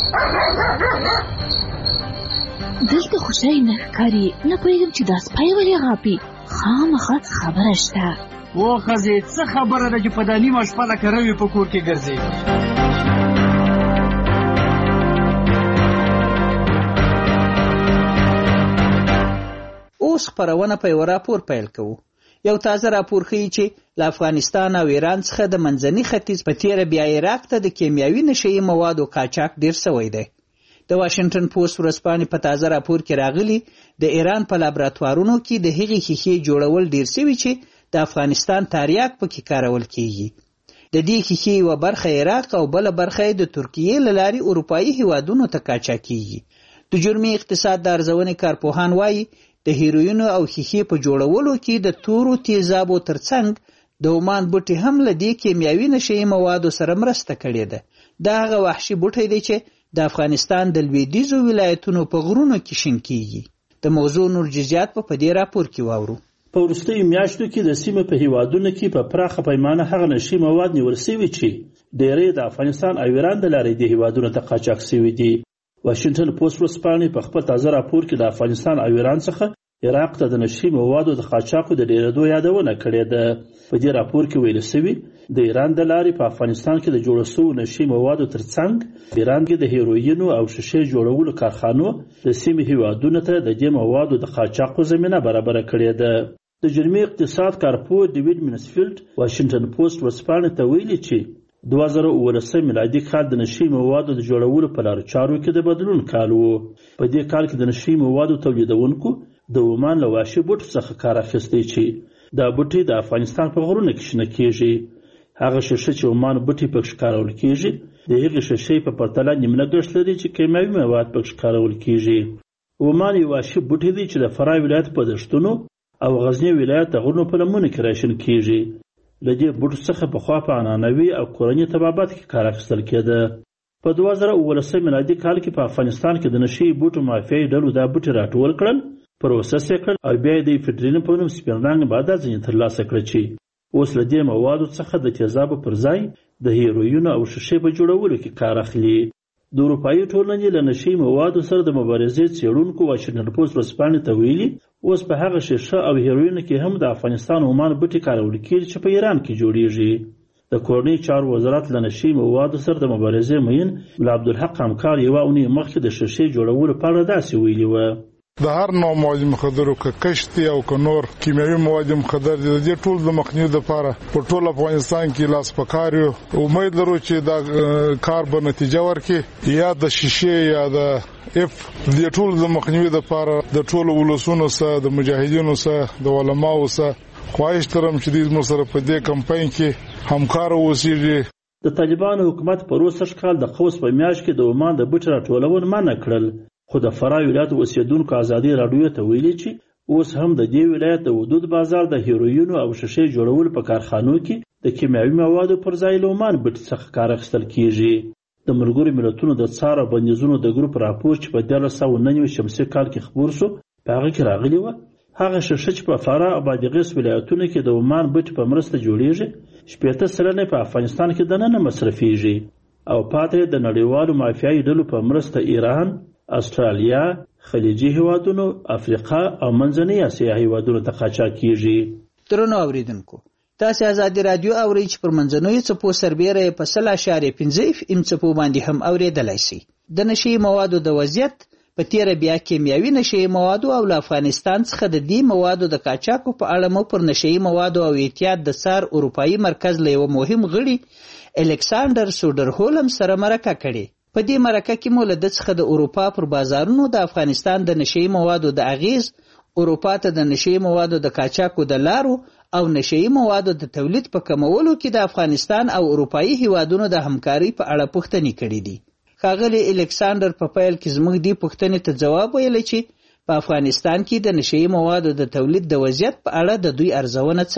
دلته خو شی نه ښکاري، نه پوهېږم چې دا سپی ولې غاپي. خامخا خبره شته. و ښځې څه خبره ده چې په دا نیمه شپه لکه روي په کور کې ګرځي؟ اوس خپرونه په یو راپور پیل کوو. یو تازه راپور ښیي چې له افغانستان او ایران څخه د منځني ختیځ په تیره بیا عراق ته د کیمیاوي نشهیي موادو قاچاق ډیر سوی دی. د واشنګټن پوسټ ورځپاڼې په تازه راپور کې راغلي د ایران په لابراتوارونو کې د هغې ښیښې جوړول ډیر سوي چې د افغانستان تریاک پکې کارول کیږي. د دې ښیښې یوه برخه عراق او بله برخه د ترکیې له لارې اروپایي هیوادونو ته قاچاقېږي. د جرمي اقتصاد د ارزونې کارپوهان وایي د هیروینو او ښیښې په جوړولو کې د تورو تیزابو ترڅنګ د عمان بوټي هم له دې کیمیاوي نشهیي موادو سره مرسته کړې ده. دا هغه وحشي بوټی دی چې د افغانستان د لویدیځو ولایتونو په غرونو کې شین کیږي. د موضوع نور جزئیات په دې راپور کې واورو. په وروستیو میاشتو کې د سیمې په هیوادونو کې په پراخه پیمانه هغه نشهیي مواد نیول سوي چې ډېری د افغانستان او ایران د لارې د هیوادونو ته قاچاق سوي دي. واشنګټن پوسټ ورځپاڼې په خپل تازه راپور کې د افغانستان او ایران څخه عراق ته د نشهیي موادو د قاچاقو د ډېرېدو یادونه کړې ده. په دې راپور کې ویل سوي د ایران د لارې په افغانستان کې د جوړ شوو نشهیي موادو ترڅنګ ایران کې د هیروینو او شیشې جوړولو کارخانو د سیمې هیوادونو ته د دې موادو د قاچاقو زمینه برابره کړې ده. د جرمي اقتصاد کارپوه ډیویډ مینسفیلډ واشنګټن پوسټ ورځپاڼې ته ویلي چې 2019 میلادي کال د نشهیي موادو د جوړولو په لارو چارو کې د بدلون کال و. په دې کال کې د نشهیي موادو تولیدونکو د عمان له وحشي بوټو څخه کار اخیستی چې دا بوټي د افغانستان په غرونو کې شنه کیږي. هغه شیشه چې عمان بوټي پکښې کارول کیږي د هغې شیشې په پرتله نیم لګښت لري چې کیمیاوي مواد پکښې کارول کیږي. عمان یو وحشي بوټی دی چې د فراه ولایت په دښتونو او غزنی ولایت د غرونو په لمنو کې راشن کیږي. له دې بوټو څخه پخوا په عنعنوي او کورني طبابت کې کار اخیستل کېده. په 2019 میلادي کال کې په افغانستان کې د نشهیي بوټو مافیایي ډلو دا بوټي راټول کړل، پروسس یې کړل او بیا یې د افیډرین په نوم سپین رنګ ماده ځینې ترلاسه کړه چې اوس له دې موادو څخه د تیزابو پر ځای د هیروینو او شیشې په جوړولو کې کار اخلي. د اروپایي ټولنې له نشهیي موادو سره د مبارزې څېړونکو واشنګټن پوسټ ورځپاڼې ته ویلي اوس په هغه شیشه او هیروینو کې هم د افغانستان عمان بوټي کارول کېږي چې په ایران کې جوړیږي. د کورنۍ چارو وزارت له نشهیي موادو سره د مبارزې مین ملا عبدالحق همکار یوه اونۍ مخکې د شیشې جوړولو په اړه داسې ویلي وه: د هر نوع مواد مخدرو که کشتي او که نور کیمیاوي مواد مخدر دي، د دې ټول د مخنیوي لپاره په ټول افغانستان کې لاس پکار یو. امید لرو چې دا کار به نتیجه ورکړي، یا د شیشې یا د دې ټول د مخنیوي لپاره د ټولو ولسونو سره د مجاهدینو سره د علماو سره خواهش لرم چې دوی زموږ سره په دې کمپاین کې همکار اوسیږي. د طالبانو حکومت په 2020 کال د قوس په میاشت کې د عمان د بوټو راټولول منع کړل، خو د فراه ولایت اوسیدونکو ازادي راډیو ته ویلي چې اوس هم د دې ولایت د حدود بازار د هیروینو او شیشې جوړولو په کارخانو کې د کیمیاوي موادو پر ځای له عمان بوټي څخه کار اخیستل کیږي. د ملګرو ملتونو د څار او بندیزونو د ګروپ راپور چې په 1999 شمسي کال کې خپور شو په هغه کې راغلی و هغه شیشه چې په فراه او بادغیس ولایتونو کې د عمان بوټي په مرسته جوړیږي 80% په افغانستان کې دننه مصرفیږي او پاتې د نړیوالو مافیایي ډلو په مرسته ایران، استرالیا، خلیجي هیوادونو، افریقا او منځنۍ اسیا هیوادونو ته قاچاق کیږي. درنو اوریدونکو، تاسو ازادي رادیو اورئ چې پر منځنوي څپو سربیره په 0.5 FM څپو باندې هم اوریدلای شئ. د نشهیي موادو د وضعیت په تیره بیا کیمیاوي نشهیي موادو او افغانستان څخه د دې موادو د قاچاقو په اړه مو پر نشهیي موادو او احتیاط د څار اروپایي مرکز له یو مهم غړي الکساندر سودرهولم سره مرکه کړې. په دې مرکه کې مو له د څخه د اروپا پر بازارونو د افغانستان د نشهیي موادو د اغیز، اروپا ته د نشهیي موادو د قاچاقو د لارو او نشهیي موادو د تولید په کمولو کې د افغانستان او اروپایي هیوادونو د همکارۍ په اړه پوښتنې کړې دي. ښاغلي الکساندر په پیل کې زموږ دې پوښتنې ته ځواب ویلی چې په افغانستان کې د نشهیي موادو د تولید د وضعیت په اړه د دوی ارزونه څه ده؟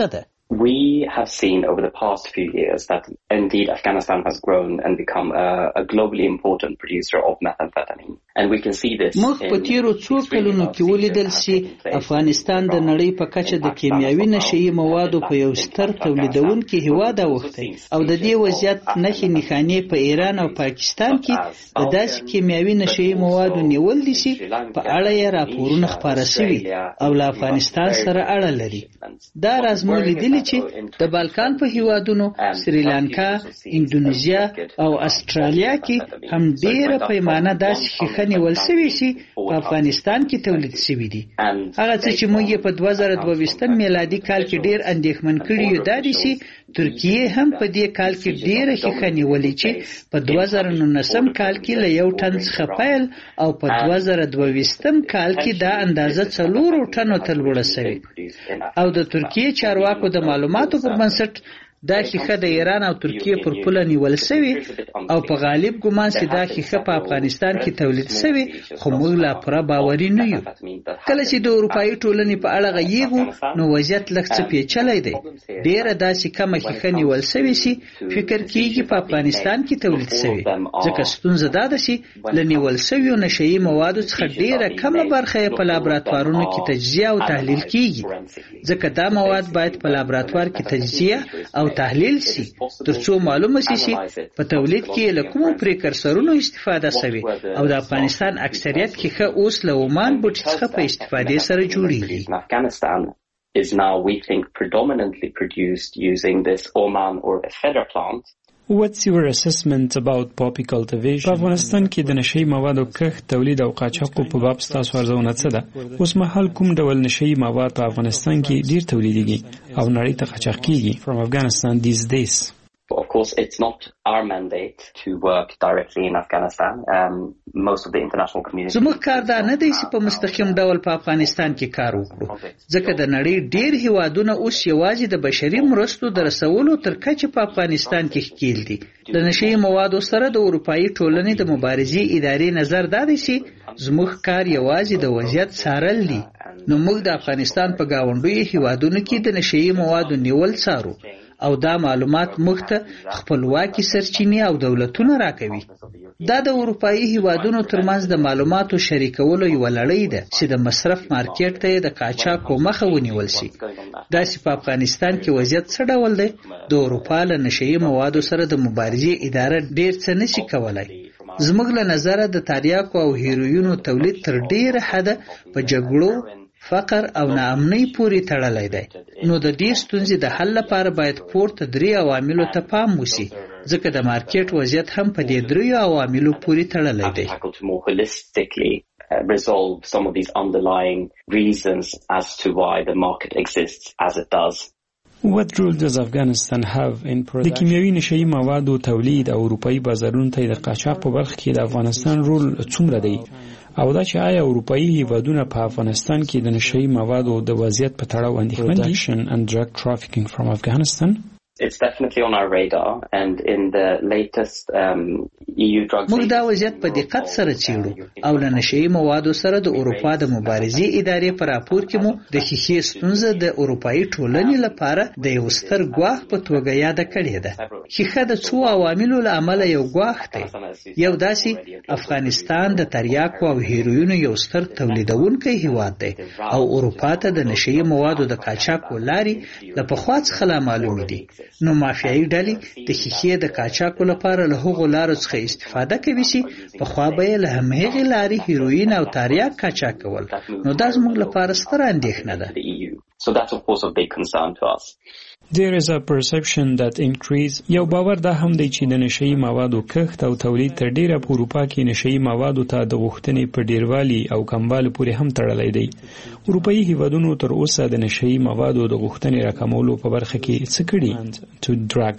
We have seen over the past few years that indeed Afghanistan has grown and become a globally important producer of methamphetamine. And we can see this. مخ په تیرو څو کلونو کې ولیدل چې افغانستان د نړۍ په کچه د کیمیاوي نشهیي موادو په یو ستر تولیدونکي هیواد اوښتی او د دې وضعیت نښې نښانې په ایران او پاکستان کې د داسې کیمیاوي نشهیي موادو نیول دي چې په اړه یې راپورونه خپاره شوي او له افغانستان سره اړه لري. دا راز مو لیدلی چې د بالکان په هیوادونو سریلانکا، اندونیزیا او استرالیا کې هم ډیره پیمانه داسې ښیښه نیول شوې چې په افغانستان کې تولید شوي دي. هغه څه چې موږ په 2022 میلادي کال کې ډیر اندېښمن کړي یو دا دي چې ترکیه هم په دې کال کې ډیره ښیښه نیولې چې په 2019 کال کې له 1 ټن څخه پیل او په 2022 کال کې دا اندازه 4 ټنو ته لوړه شوې. او د ترکیه چارواکو د معلوماتو پر بنسټ دا ښیښه د ایران او ترکیه پر پوله نیول شوې او په غالب ګمان چې دا ښیښه په افغانستان کې تولید شوې، خو موږ لا پوره باوري نه یو. کله چې د اروپایي ټولنې په اړه غږیږو نو وضعیت لږ څه پیچلی دی. ډیره داسې کمه ښیښه نیول شوې چې فکر کیږي په افغانستان کې تولید شوې، ځکه ستونزه دا ده چې له نیول شویو نشهیي موادو څخه ډیره کمه برخه یې په لابراتوارونو کې تجزیه او تحلیل کیږي، ځکه دا مواد باید په لابراتوار کې تجزیه او تحلیل شي ترڅو معلومه شي چې په تولید کې له کومو پریکرسرونو استفاده شوی او د افغانستان اکثریت ښیښه اوس له عمان بوټي څخه په استفادې سره جوړیږي. Is now, we think, predominantly produced using this Oman or the Feder plant. What's your assessment about poppy cultivation? په افغانستان کې د نشهیي موادو کښت، تولید او قاچاقو په باب ستاسو ارزونه څه ده؟ اوس مهال کوم ډول نشهیي مواد په افغانستان کې ډیر تولیدېږي او نړۍ ته قاچاق کیږي from Afghanistan these days? Of course, it's not our mandate to work directly in Afghanistan. Most of the international community. زموږ کار دا نه دی چې په مستقیم ډول په افغانستان کې کار وکړو، ځکه د نړۍ ډیر هیوادونه اوس یوازې د بشري مرستو د رسولو تر کچې په افغانستان کې ښکیل دي. د نشهیي موادو سره د اروپایي ټولنې د مبارزې ادارې نظر دا دی چې زموږ کار یوازې د وضعیت څارل دي. نو موږ د افغانستان په گاونډیو هیوادونو کې د نشهیي موادو نیول څارو او دا معلومات موږ ته خپلواکي سرچینې او دولتونه راکوي. دا د اروپایي هیوادونو ترمنځ د معلوماتو شریکولو یو لړۍ ده چې د مصرف مارکیټ ته د قاچاقو مخه ونیول شي. دا چې په افغانستان کې وضعیت څه ډول دی، د اروپا له نشهیي موادو سره د مبارزې اداره ډیر څه نشي کولای. زموږ له نظره د تریاکو او هیروینو تولید تر ډیره حده په جګړو، فقر او ناامنۍ پورې تړلی دی. نو د دې ستونزې د حل لپاره باید پورته 3 عواملو ته پام وشي، ځکه د مارکیټ وضعیت هم په دې 3 عواملو پورې تړلی دی. Resolve some of these underlying reasons as to why the market exists as it does. What role does Afghanistan have in production? د کیمیاوي نشهیي موادو تولید او اروپایي بازارونو ته د قاچاق په برخه کې د افغانستان رول څومره دی؟ او دا چې آیا اروپایي هیوادونه په افغانستان کې د نشهیي موادو د وضعیت په تړاو اندېښمن دي؟ and drug trafficking from Afghanistan? It's definitely on our radar, and in the latest EU drug. موږ دا وضعیت په دقت سره څېړو او له نشهیي موادو سره د اروپا د مبارزې ادارې په راپور کې مو د ښیښې ستونزه د اروپایي ټولنې لپاره د یو ستر ګواښ په توګه یاده کړې ده. ښیښه د څو عواملو له امله یو ګواښ دی. یو داسې افغانستان د تریاکو او هیروینو یو ستر تولیدونکی هیواد دی او اروپا ته د نشهیي موادو د قاچاقو لارې له پخوا څخه لا معلومې دي. نو مافیایي ډلې د ښیښې د قاچاقو لپاره له هغو لارو څخه استفاده کوي چې پخوا به یې له همهغې لارې هیروین او تریاک قاچاق کول. نو دا زموږ لپاره ستره اندېښنه ده. So that's of course a big concern to us. There is a perception that increase یو باور دا هم دی چې د نشهیي موادو کښت او تولید تر ډیره په اروپا کې نشهیي موادو ته د غوښتنې په ډیروالي او کموالي پورې هم تړلی دی. اروپایي هیوادونو تر اوسه د نشهیي موادو د غوښتنې راکمولو په برخه کې څه کړي؟ To drugs.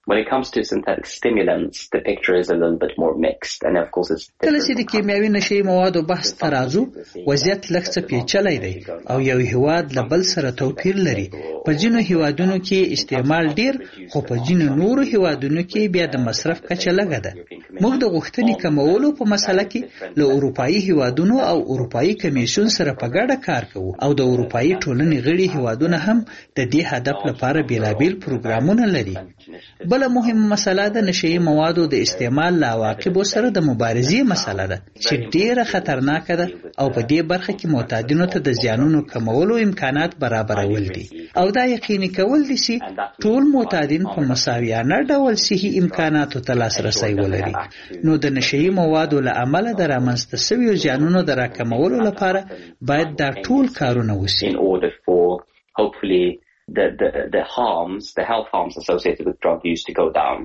When it comes to synthetic stimulants, the picture is a little bit more mixed, and of course it's کله چې د کیمیاوي نشي موادو بحث ته راځو وضعیت لږ څه پیچلی دی او یو هیواد له بل سره توپیر لري. په ځینو هیوادونو کې استعمال ډیر خو په ځینو نورو هیوادونو کې بیا د مصرف کچه لږه ده. موږ د غوښتنې کمولو په مسله کې له اروپایي هیوادونو او اروپایي کمیسیون سره په ګډه کار کوو او د اروپایي ټولنې غړي هیوادونه هم د دې هدف لپاره بیلابیل پروګرامونه لري. بل مهمه مسله د نشي موادو د استعمال له عواقبو سره د مبارزې مسله ده چې ډیره خطرناکه ده او په دې برخه کې معتادینو ته د زیانونو کمولو امکانات برابرول دي او دا یقیني کول دي چې ټول معتادین په مساویانه ډول صحي امکاناتو ته لاسرسی ولري. نو د نشي موادو له امله د رامنځته شویو زیانونو د راکمولو لپاره باید دا ټول کارونه وشي. Hopefully the harms, the health harms associated with drug use to go down.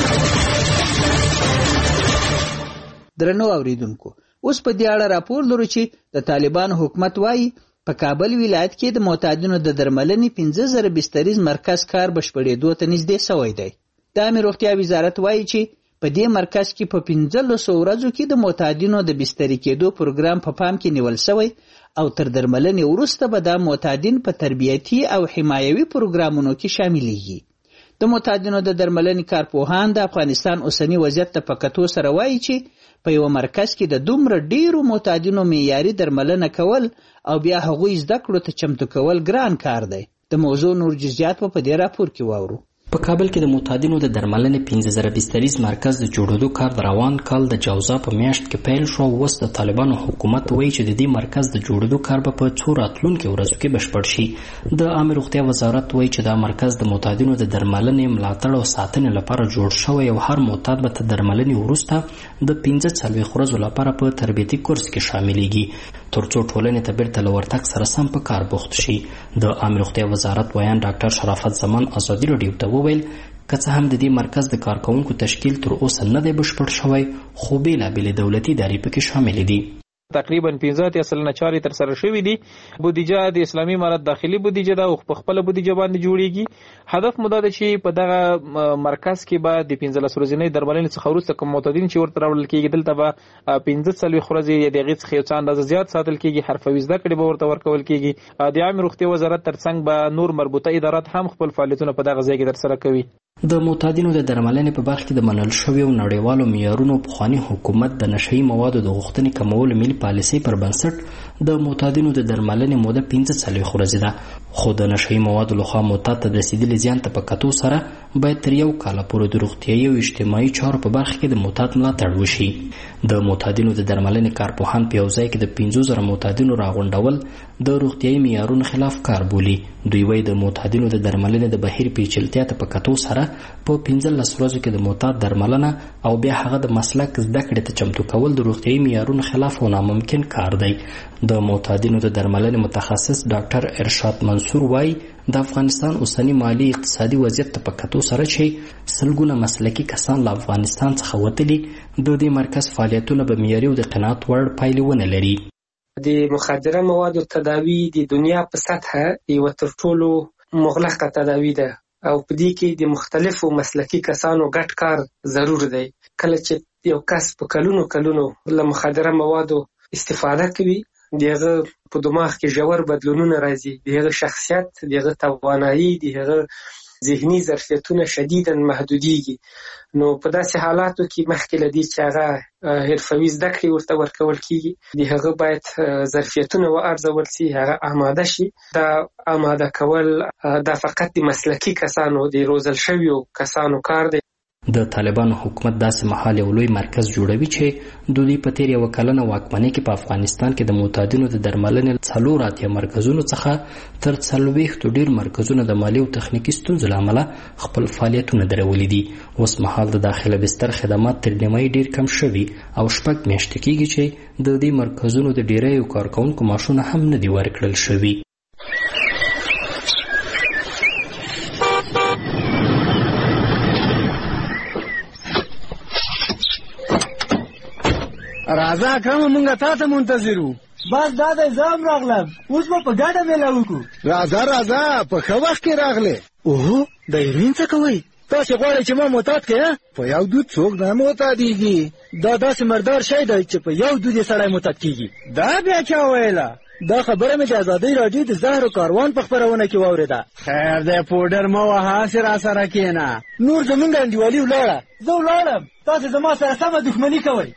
درنو اوریدونکو، اوس په دې اړه راپور لرو چې د طالبان حکومت وایي په کابل ولایت کې د معتادینو د درملنې 15000 بستریز مرکز کار بشپړېدو ته نږدې شوی دی. د عامه روغتیا وزارت وایي چې په دې مرکز کې په 1500 ورځو کې د معتادینو د بستري کېدو پروګرام په پام کې نیول شوی او تر درملنې وروسته به دا معتادین په تربیتي او حمایوي پروګرامونو کې شاملېږي. د معتادینو د درملنې کارپوهان د افغانستان اوسنی وضعیت ته په کتو سره وایي چې په یو مرکز کې د دومره ډیرو معتادینو معیاري درملنه کول او بیا هغوی زده کړو ته چمتو کول ګران کار دی. د موضوع نور جزئیات په دې راپور کې واورو. په کابل کې د معتادینو د درملنې 15000 بستریز مرکز د جوړېدو کار د روان کال د جوزا په میاشت کې پیل شو. اوس د طالبانو حکومت وایي چې د دې مرکز د جوړېدو کار به په څو راتلونکو ورځو کې بشپړ شي. د عامه روغتیا وزارت وایي چې دا مرکز د معتادینو د درملنې ملاتړ او ساتنې لپاره جوړ شوی او هر معتاد به تر درملنې وروسته د 15 ورځو لپاره په تربیتي کورس کې شاملېږي ترڅو ټولنې ته بیرته له ورتګ سره سم په کار بوخت شي. د عامه روغتیا وزارت ویان ډاکټر شرافت زمان ازادي راډیو ته وویل که څه هم د دې مرکز د کارکونکو تشکیل تر اوسه نه دی بشپړ شوی خو بیلابیلې دولتي ادارې پکې شاملې دي. تقریبا 15 چارې تر سره شوې دي. بودیجه د اسلامي امارت داخلي بودیجه ده او په خپل بودیجه باندې جوړیږي. هدف مو دا ده چې په دغه مرکز کې به د 15 ورځې درملنې څخه وروسته کوم معتادین چې ورته راوړل کېږي دلته به 15 ورځې د هغې څخه یو څه اندازه زیات ساتل کېږي. حرفوي زده کړې به ورته ورکول کېږي. د عامه روغتیا وزارت ترڅنګ به نور مربوطه ادارات هم خپل فعالیتونه په دغه ځای کې ترسره کوي. د معتادینو د درملنې په برخه کې د منل شویو نړیوالو معیارونو پخوانی حکومت د نشئی موادو د غوښتنې کمولو ملي پالیسۍ پر بنسټ د معتادینو د درملنې موده 15 ورځې ده. خو د نشئی موادو لخوا معتاد ته د رسیدلي زیان ته په کتو سره باید تر یو کال پورې د روغتیایي او اجتماعي چارو په برخه کې د معتاد ملاتړ وشي. د معتادینو د درملنې کارپوهان په یو ځای کې د 15000 معتادینو راغونډول د روغتیایي معیارونو خلاف کار بولي. دوی وايي د معتادینو د درملنې د بهیر پیچلتیا ته په کتو سره په 15 ورځو کې د معتاد درملنه او بیا هغه د مسلک زده کړې ته چمتو کول د روغتیایي معیارونو خلاف او ناممکن کار دی. د معتادینو د درملنې متخصص ډاکټر ارشاد منصور وايي د افغانستان اوسنی مالی اقتصادي وضعیت ته په کتو سره چې سلګونه مسلکي کسان له افغانستان څخه وتلي د دې مرکز فعالیتونه به معیاري او د قناعت وړ پایلې ونه لري. د مخدره موادو تداوی د دنیا په سطحه یو تر ټولو مغلقه تداوی ده او په دې کې د مختلفو مسلکي کسانو ګډ کار ضرور دی. کله چې یو کس په کلونو له مخدره موادو استفاده کوي دغه په دماغ کې ژور بدلونونه راځي. دغه شخصیت، دغه توانایي، دغه ذهني ظرفیتونه شدیداً محدودیږي. نو په داسې حالاتو کې مخکې له دې چې هغه حرفوي زده کړې ورته ورکول کېږي د هغه باید ظرفیتونه وارزول شي، هغه آماده شي. دا آماده کول دا فقط د مسلکي کسانو د روزل شویو کسانو کار دی. د طالبانو حکومت داسې مهال یو لوی مرکز جوړوي چې د دوی په تیر یو کلنه واکمنۍ کې په افغانستان کې د معتادینو د درملنې 4 مرکزونو څخه تر 40 ډیر مرکزونه د مالی او تخنیکي ستونزو له امله خپل فعالیتونه درولي دي. اوس مهال د داخله بستر خدمات تر نیمایي ډیر کم شوي او 6 میاشتې کېږي چې د دې مرکزونو د ډیریو کارکونکو معاشونه هم نه دي ورکړل شوي. راځه کومه مونږه تا ته منتظر وو. بس دا د زام راغلم، اوس به په ګډه میله وکړو. راځه په ښه وخت کې راغلې. اوه د ایرین څه کوئ؟ تاسو غواړئ چې ما معتاد کړئ؟ په یو دود څوک نه معتادیږي. دا داسې مردار شی دی چې په یو دود یې سړی معتاد کیږي. دا بیا چا ویله؟ دا خبره مې د ازادۍ راډیو د زهرو کاروان په خپرونه کې واورېده. خیر دی پوډر مه وهه، هسې راسره کښېنه. نور زمونږ انډیوالي ولاړه، زه ولاړم، تاسو زما سره سمه دښمني کوئ.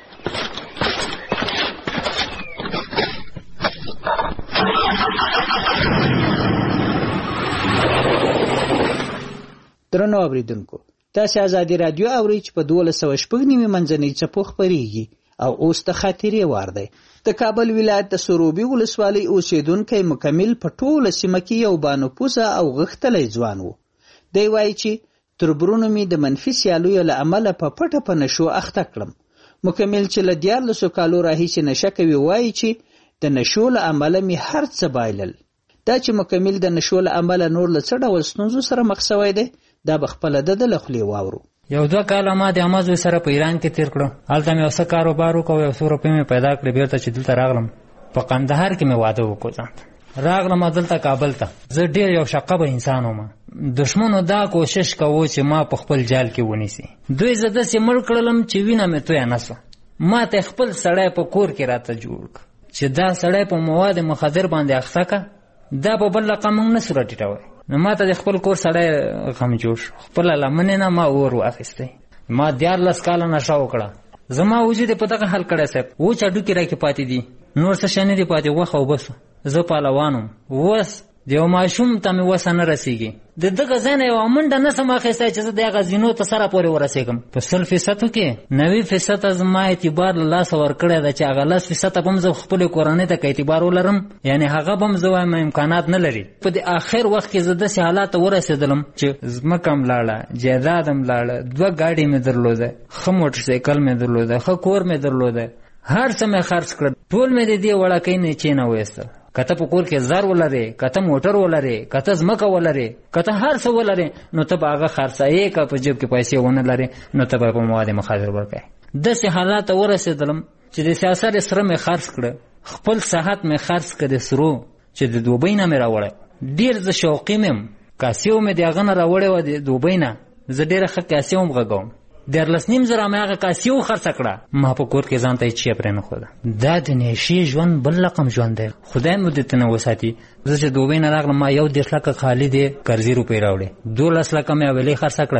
درنو اوریدونکو، تاسو ازادي رادیو اورئ چې په 1290 منځنۍ څپو خپرېږي او اوس د خاطرې وار دی. د کابل ولایت د سروبي ولسوالۍ اوسیدونکی مکمل په ټوله سیمه کې یو بانفوذه او غښتلی ځوان و. دی وایي چې تر برونو مې د منفي سیالیو له امله په پټه په نشو اخته کړم. مکمل چې له 14 کالو راهیسې نشه کوي وایي چې د نشو له امله مې هر څه بایلل. دا چې مکمل د نشو له امله نور له څه ډول ستونزو سره مخ شوی دی دا به خپله د له خولې واورو. یو 2 کاله ما د امازو سره په ایران کې تیر کړو. هلته مې اوسه کاروبار وکړو، یو څو روپۍ مې پیدا کړې. بیرته چې دلته راغلم په قندهار کې مې واده وکړو ځان ته. راغلم دلته کابل ته. زه ډېر یو شقبه انسان وم. دښمنو دا کوشش کوو چې ما په خپل جال کې ونیسي. دوی زه داسې مړ کړلم چې وینه مې تویه نه سوه. ما ته خپل سړی په کور کې راته جوړ کړ چې دا سړی په مواد مخدر باندې اخته که، دا په بل رقم موږ نه سو راټیټوی. نو ما ته د خپل کور سړی غم جوړ شو. خپله لمنې نه ما اور واخیستی. ما 14 کاله نشه وکړه. زما وجود په دغه حل کړی صاحب. وچ هډوکي راکې پاتې دي، نور څه شی نه دي پاتې، غوښه او بس. زه پهلوان وم. اوس د یو ماشوم ته مې وسه نه رسېږي. د دغه ځای نه یوه منډه نه سم اخیستی چې زه د هغه زینو ته سره پورې ورسېږم. په 100% کې 90% زما اعتبار له لاسه ورکړی ده چې هغه 10% به هم زه خپلې کورنۍ ته که اعتبار ولرم، یعنې هغه به هم زه وایم امکانات نه لري. په د آخر وخت کې زه داسې حالات ته ورسېدلم چې ځمکه م لاړه، جایداد م لاړه، 2 ګاډۍ مې درلوده، ښه موټرسایکل مې درلوده، ښه کور مې درلوده، هر څه مې خرڅ کړل. ټول مې د دې وړکۍ نه چینه ویستل. که ته په کور کې زر ولرې، که ته موټر ولرې، که ته ځمکه ولرې، که ته هر څه ولرې، نو ته به هغه خرڅایې. که په جیب کې پیسې ونه لرې نو ته به په مواد مخدر ورکوې. داسې حالات ته ورسېدلم چې د سیاست سره مې خرڅ کړه، خپل صحت مې خرڅ کړه د سرو چې د دوبۍ نه مې راوړی. ډېر زه شوقي مې یم. کاسیو مې د هغه نه راوړی وه د دوبۍ نه. زه ډېره ښه کاسیو هم غږوم. 14,000 مې هغه کاسیو خرڅه کړه. ما په کور کې ځان ته هېڅ شی پرې نه ښوده. دا د نېشې ژوند بل رقم ژوند دی. خدای مو دې ته نه وساتي. زه چې دوبۍ نه راغلم ما 31 لکه خالي دی قرضې روپۍ راوړې. 12 لکه مې حویلۍ خرڅه کړه.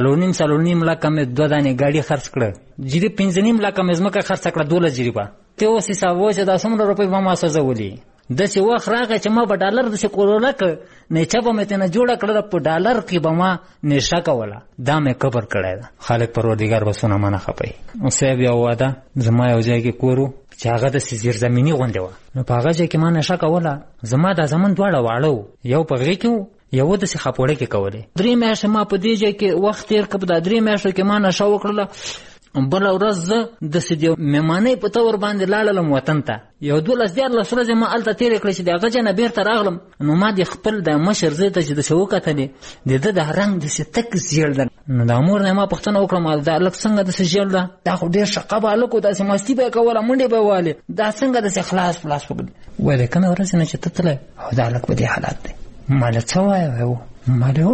4.5 لکه مې 2 دانې ګاډي خرڅ کړه. جریب 5.5 لکه مې ځمکه خرڅه کړه. 12 جریبه. ته اوس حساب وایه چې دا څومره روپۍ به ما سوځولي. داسې وخت راغی چې ما به ډالر داسې کوروله کړ، نیچه به مې ترېنه جوړه کړله، په ډالر کې به ما نشه کوله. دا مې قبر کړی ده. خالق پروردګار به څونه ما نه خفوي. صاحب یو واده زما یو ځای کې کور و چې هغه داسې زیرزمیني غوندې وه. نو په هغه ځای کې ما نشه کوله. زما دا زمن دواړه واړه و، یو په هغې کې و، یو داسې خاپوړی کې کولې. 3 میاشتې ما په دې ځای کې وخت تېر کړ. په دا 3 میاشتو کې ما نشه وکړله. بله ورځ زه داسې د مېمانۍ په طور باندې لاړلم وطن ته. یو 12-14 ورځې ما هلته تېرې کړې چې د هغه ځای نه بېرته راغلم. نو ما د خپل د مشر زوی ته چې داسې وکتلې، د ده د رنګ داسې تک ژېړ ده. نو د مور نه ما پوښتنه وکړم دا هلک څنګه داسې ژېړ ده؟ دا خو ډېر شقبه هلک و، داسې مستي به یې کوله، منډې به یې وهلې، دا څنګه داسې خلاص خلاص وکړل؟ وایي د کومې ورځې نه چې ته تللی او دا هلک په دې حالات دی. ما له څه وایه؟ ما له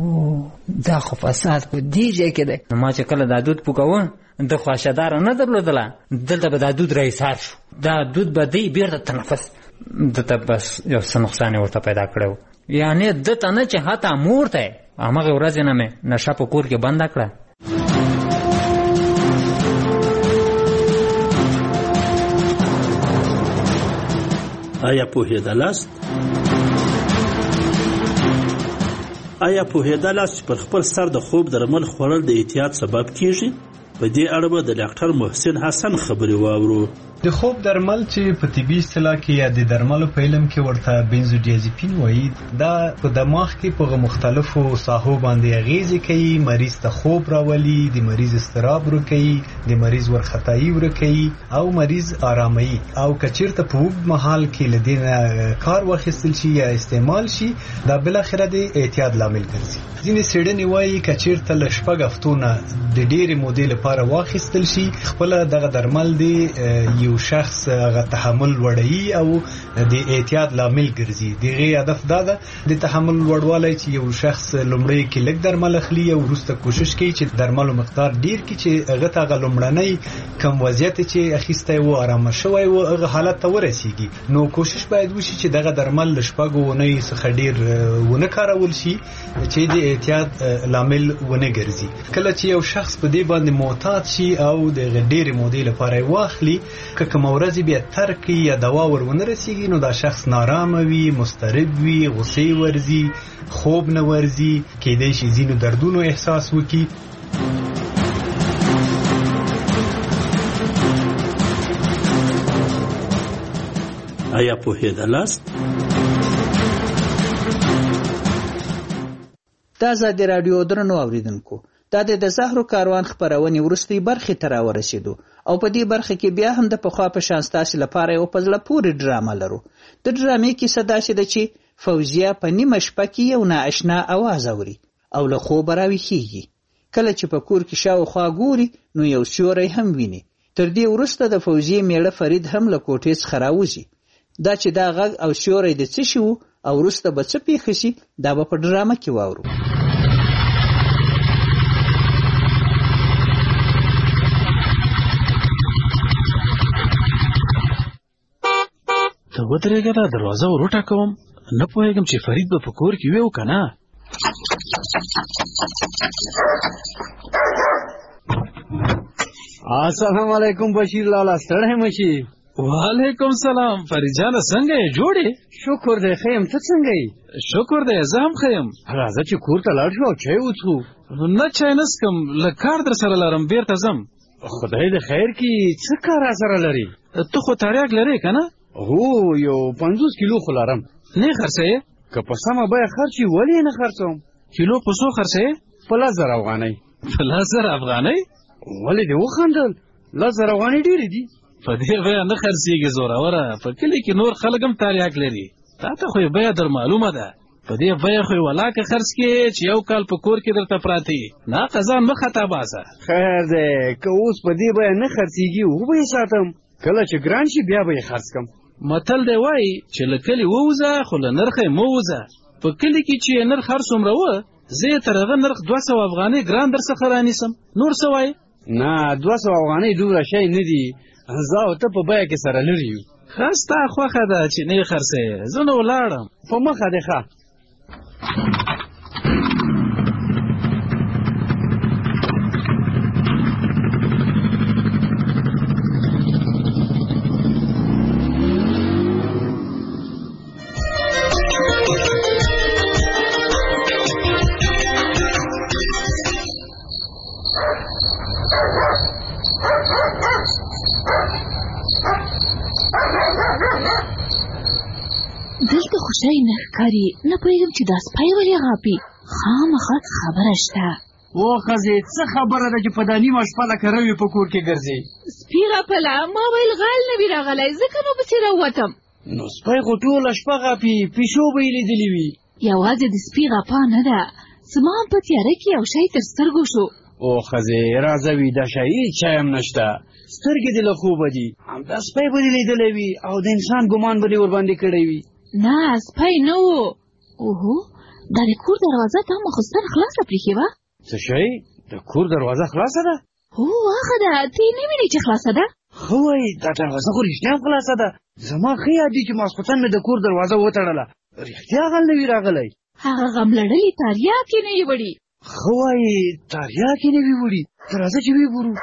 دا خو فساد په دې ځای کې دی. نو ما چې کله دا دود پوکوه د خواشداره نه درلودله، دلته به دا دود راایسار شو. دا دود به دی بیرته تنفس دته بس یو څه نقصان یې ورته پیدا کړی و. یعنې دته نه چې حتی مور ته یې همغې ورځې نه مې نشه په کور کې بنده کړه. آیا پوهېدلاست؟ آیا پوهېدلاست چې پر خپل سر د خوب درمل خوړل د احتیاط سبب کیږي؟ په دې اړه به د ډاکټر محسن حسن خبرې واورو. د خوب درمل چې په طبي اصطلاح کې یا د درملو په علم کې ورته بنزودیازپین وایي، دا په دماغ کې په مختلفو ساحو باندې اغیزې کوي. مریض ته خوب راولي، د مریض اضطراب ورکوي، د مریض ورختایي ورکوي او مریض آراموي. او که چېرته په اوږد مهال کې له دې نه کار واخیستل شي یا استعمال شي، دا بالاخره د اعتیاد لامل ګرځي. ځینې څېړنې وایي که چېرته له 6 هفتو نه د ډېرې مودې لپاره واخیستل شي، خپله دغه درمل د یو یو شخص هغه تحمل وړي او د اعتیاد لامل ګرځي. دغه هدف دا ده د تحمل وړوالی چې یو شخص لومړی کې لږ درمل اخلي او وروسته کوشش کوي چې درملو مقدار ډیر کړي چې هغه ته لومړنی کم وضعیت چې اخیستی و آرامه شوی و هغه حالت ته ورسیږي. نو کوشش باید وشي چې دغه درمل له شپږو اونیو څخه ډیر ونه کارول شي چې د اعتیاد لامل ونه ګرځي. کله چې یو شخص په دې باندې معتاد شي او د ډېرې مودې لپاره یې واخلي که کومه ورځ بیا ترک کړي یا دوا ور ونه رسیږي نو دا شخص نارامه وي، مضطرب وي، غصې ورځي، خوب نه ورځي، کیدای شي ځینو دردونو احساس وکړي. آیا پوهېدلاست؟ د ازادي راډیو درنو اوریدونکو، دا د زهرو کاروان خپرونې وروستۍ برخې ته راورسېدو او په دې برخه کې بیا هم د پخوا په شان ستاسې لپاره یو په زړه پورې ډرامه لرو. د ډرامې کیسه داسې ده چې فوزیه په نیمه شپه کې یو نااشنا اواز اوري او له خوبه راویښېږي. کله چې په کور کې شاوخوا ګوري نو یو سیوری هم ویني. تر دې وروسته د فوزیې میړه فرید هم له کوټې څخه راوځي. دا چې دا غږ او سیوری د څه شي و او وروسته به څه پیښه شي دا به په ډرامه کې واورو. ته ودرېږه، دا دروازه ور وټکوم. نه پوهېږم چې فرید به په کور کې وي او که نه. السلام علیکم بشیر لالا، ستړی مه شي. وعلیکم سلام فرید جانه، څنګه یې؟ جوړ یې؟ شکر دی ښه یم، ته څنګه یې؟ شکر دی زه هم ښه یم. راځه چې کور ته لاړ شو او چای وڅښو. نه چای نه څښم، لږ کار در سره لرم، بیرته ځم. خدای د خیر کړي. څه کار را سره لري؟ ته خو تریاک لرې که نه؟ هو یو 50 کیلو خو لرم. نه خرڅوې؟ که په سمه بیه خرڅ وي ولې نه خرڅوم. کیلو په څو خرڅوې؟ په 10,000 افغانۍ. په 10,000 افغانۍ؟ ولې دې وخندل؟ 10,000 افغانۍ ډېرې دي. په دې بیه نه خرڅېږي زوروره. په کلي کې نور خلک هم تریاک لري. تا ته خو یې بیه در معلومه ده. په دې بیه خو یې ولاکه خرڅ کړې چې یو کال په کور کې درته پراته وي. نه قضا مه خطا باسه. خیر دی، که اوس په دې بیه نه خرڅېږي وبه یې ساتم، کله چې ګران شي بیا به یې خرڅ کړم. متل دی وایي چې له کلي ووځه خو له نرخه یې مه وځه. په کلي کې چې یې نرخ هر څومره و زه یې تر هغه نرخ 200 افغانۍ ګران در څخه رانیسم. نور څه وایې؟ نه 200 افغانۍ دومره شی نه دي. زه او ته په بیه کې سره لرې یو. ښه ستا خوښه ده چې نه یې خرڅوې. زه نو ولاړم. په مخه دې ښه. دلته خو شی نه ښکاري، نه پوهېږم چې دا سپی ولې غاپي. خامخا خبره شته. او ښځې څه خبره ده چې په دا نیمه شپه لکه روي په کور کې ګرځي؟ سپي غپله، ما ویل غل نه وي راغلی، ځکه نو پسې راووتم. نو سپی خو ټوله شپه غاپي، پیشو به یې لیدلي وي. یوازې د سپي غپا نه ده، زما هم په تیاره کې یو شی تر سترګو شو. او ښځې راځه ویده شه، هېڅ شی هم نشته. سترګې دې له خوبه دي، همدا سپی به دې لیدلی وي او د انسان ګمان به دې ورباندې کړی وي. نه سپی نه و. اوهو، دا د کور دروازه تا مخصوصا خلاصه پرېښې وه. څه شی؟ د کور دروازه خلاصه ده؟ هو هغه ده، ته یې نه وینې چې خلاصه ده؟ ښه وایي، دا دروازه خو رښتیا هم خلاصه ده. زما ښه یاد دي چې ماسخوتن مې د کور دروازه وتړله، رښتیا غل نه وي راغلی. هغه غم لړلې تاریاک یې نه یې وړي. ښه وایي، تاریاک یې نه وي وړي. ته راځه چې ویې ګورو.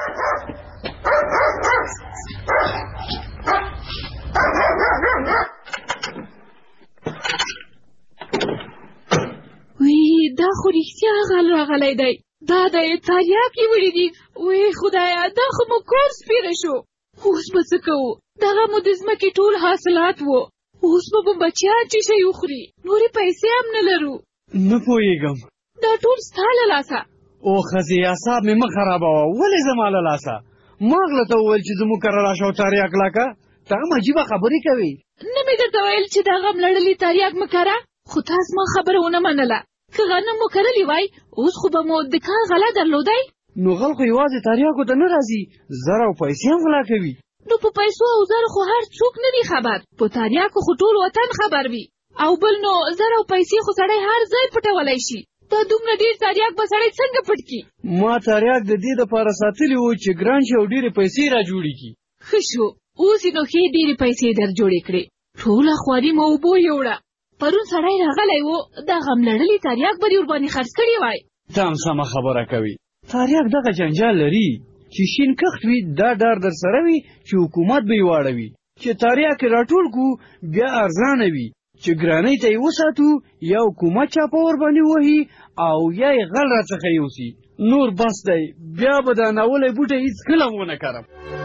وی دا خو رښتیا غل راغلی دی. دا د تاریاک یې وړي دي. وی خدایه، دا خو مو کور سپېره شو. اوس به څه کوو؟ دغه مو د ځمکې ټول حاصلات و. اوس به مو بچیان چې شی وخوري، نورې پیسې هم نه لرو. نه پوهېږم. دا ټول ستا له لاسه. او ښځې اعصاب مې مه خرابوه. ولې زما له لاسه؟ ما غله ته وویل چې زموږ کره راشه او تاریاک لکه. ته هم عجیبه خبرې کوې. نه مې درته ویل چې دا غم لړلې تاریاک مه کره؟ خو تا زما خبره ونه منله. که غنم مو کرلی وای اوس خو به مو د کار غله درلودی. نو غل خو یوازې تاریاکو ته نه راځي، زر او پیسې هم غلا کوي. نو په پیسو او زر خو هر څوک نه دی خبر. په تریاکو خو ټول وطن خبر وي. او بل نو زر او پیسې خو سړی هر ځای پټولی شي. دا دومره ډېر تریاک به سړی څنګه پټ کړي؟ ما تریاک د دې دپاره ساتلي وو چې ګران شي او ډېرې پیسې را جوړې کړي. ښه شو، اوس یې نو ښې ډېرې پیسې در جوړې کړې. ټوله خواري مو اوبو یوړه. پرون سړی راغلی و، دا غم لړلي تریاک به دې ورباندې خرڅ کړي وای. ته هم سمه خبره کوي. تریاک دغه جنجال لري چې شین کښت وي، دا ډار در سره وي چې حکومت به یې واړوي. چې تریاک راټول کړو بیا ارزانه وي. چې ګرانۍ ته یې وساتو یا حکومت چاپه ورباندې وهي او یا یې غل راڅخه یوسي. نور بس دی، بیا به دا ناولی بوټی هېڅکله ونه کرم.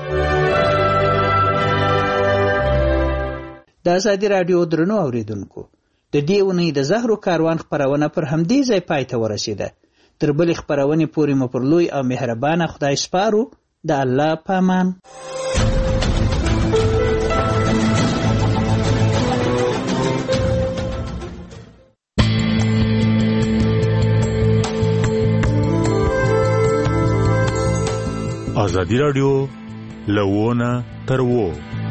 د ازادي راډیو درنو اوریدونکو، د دې اونۍ د زهرو کاروان خپرونه پر همدې ځای پای ته ورسېده. تر بلې خپرونې پورې مو پر لوی او مهربانه خدای سپارو. د الله په امان. ازادي راډیو له ونه تر وو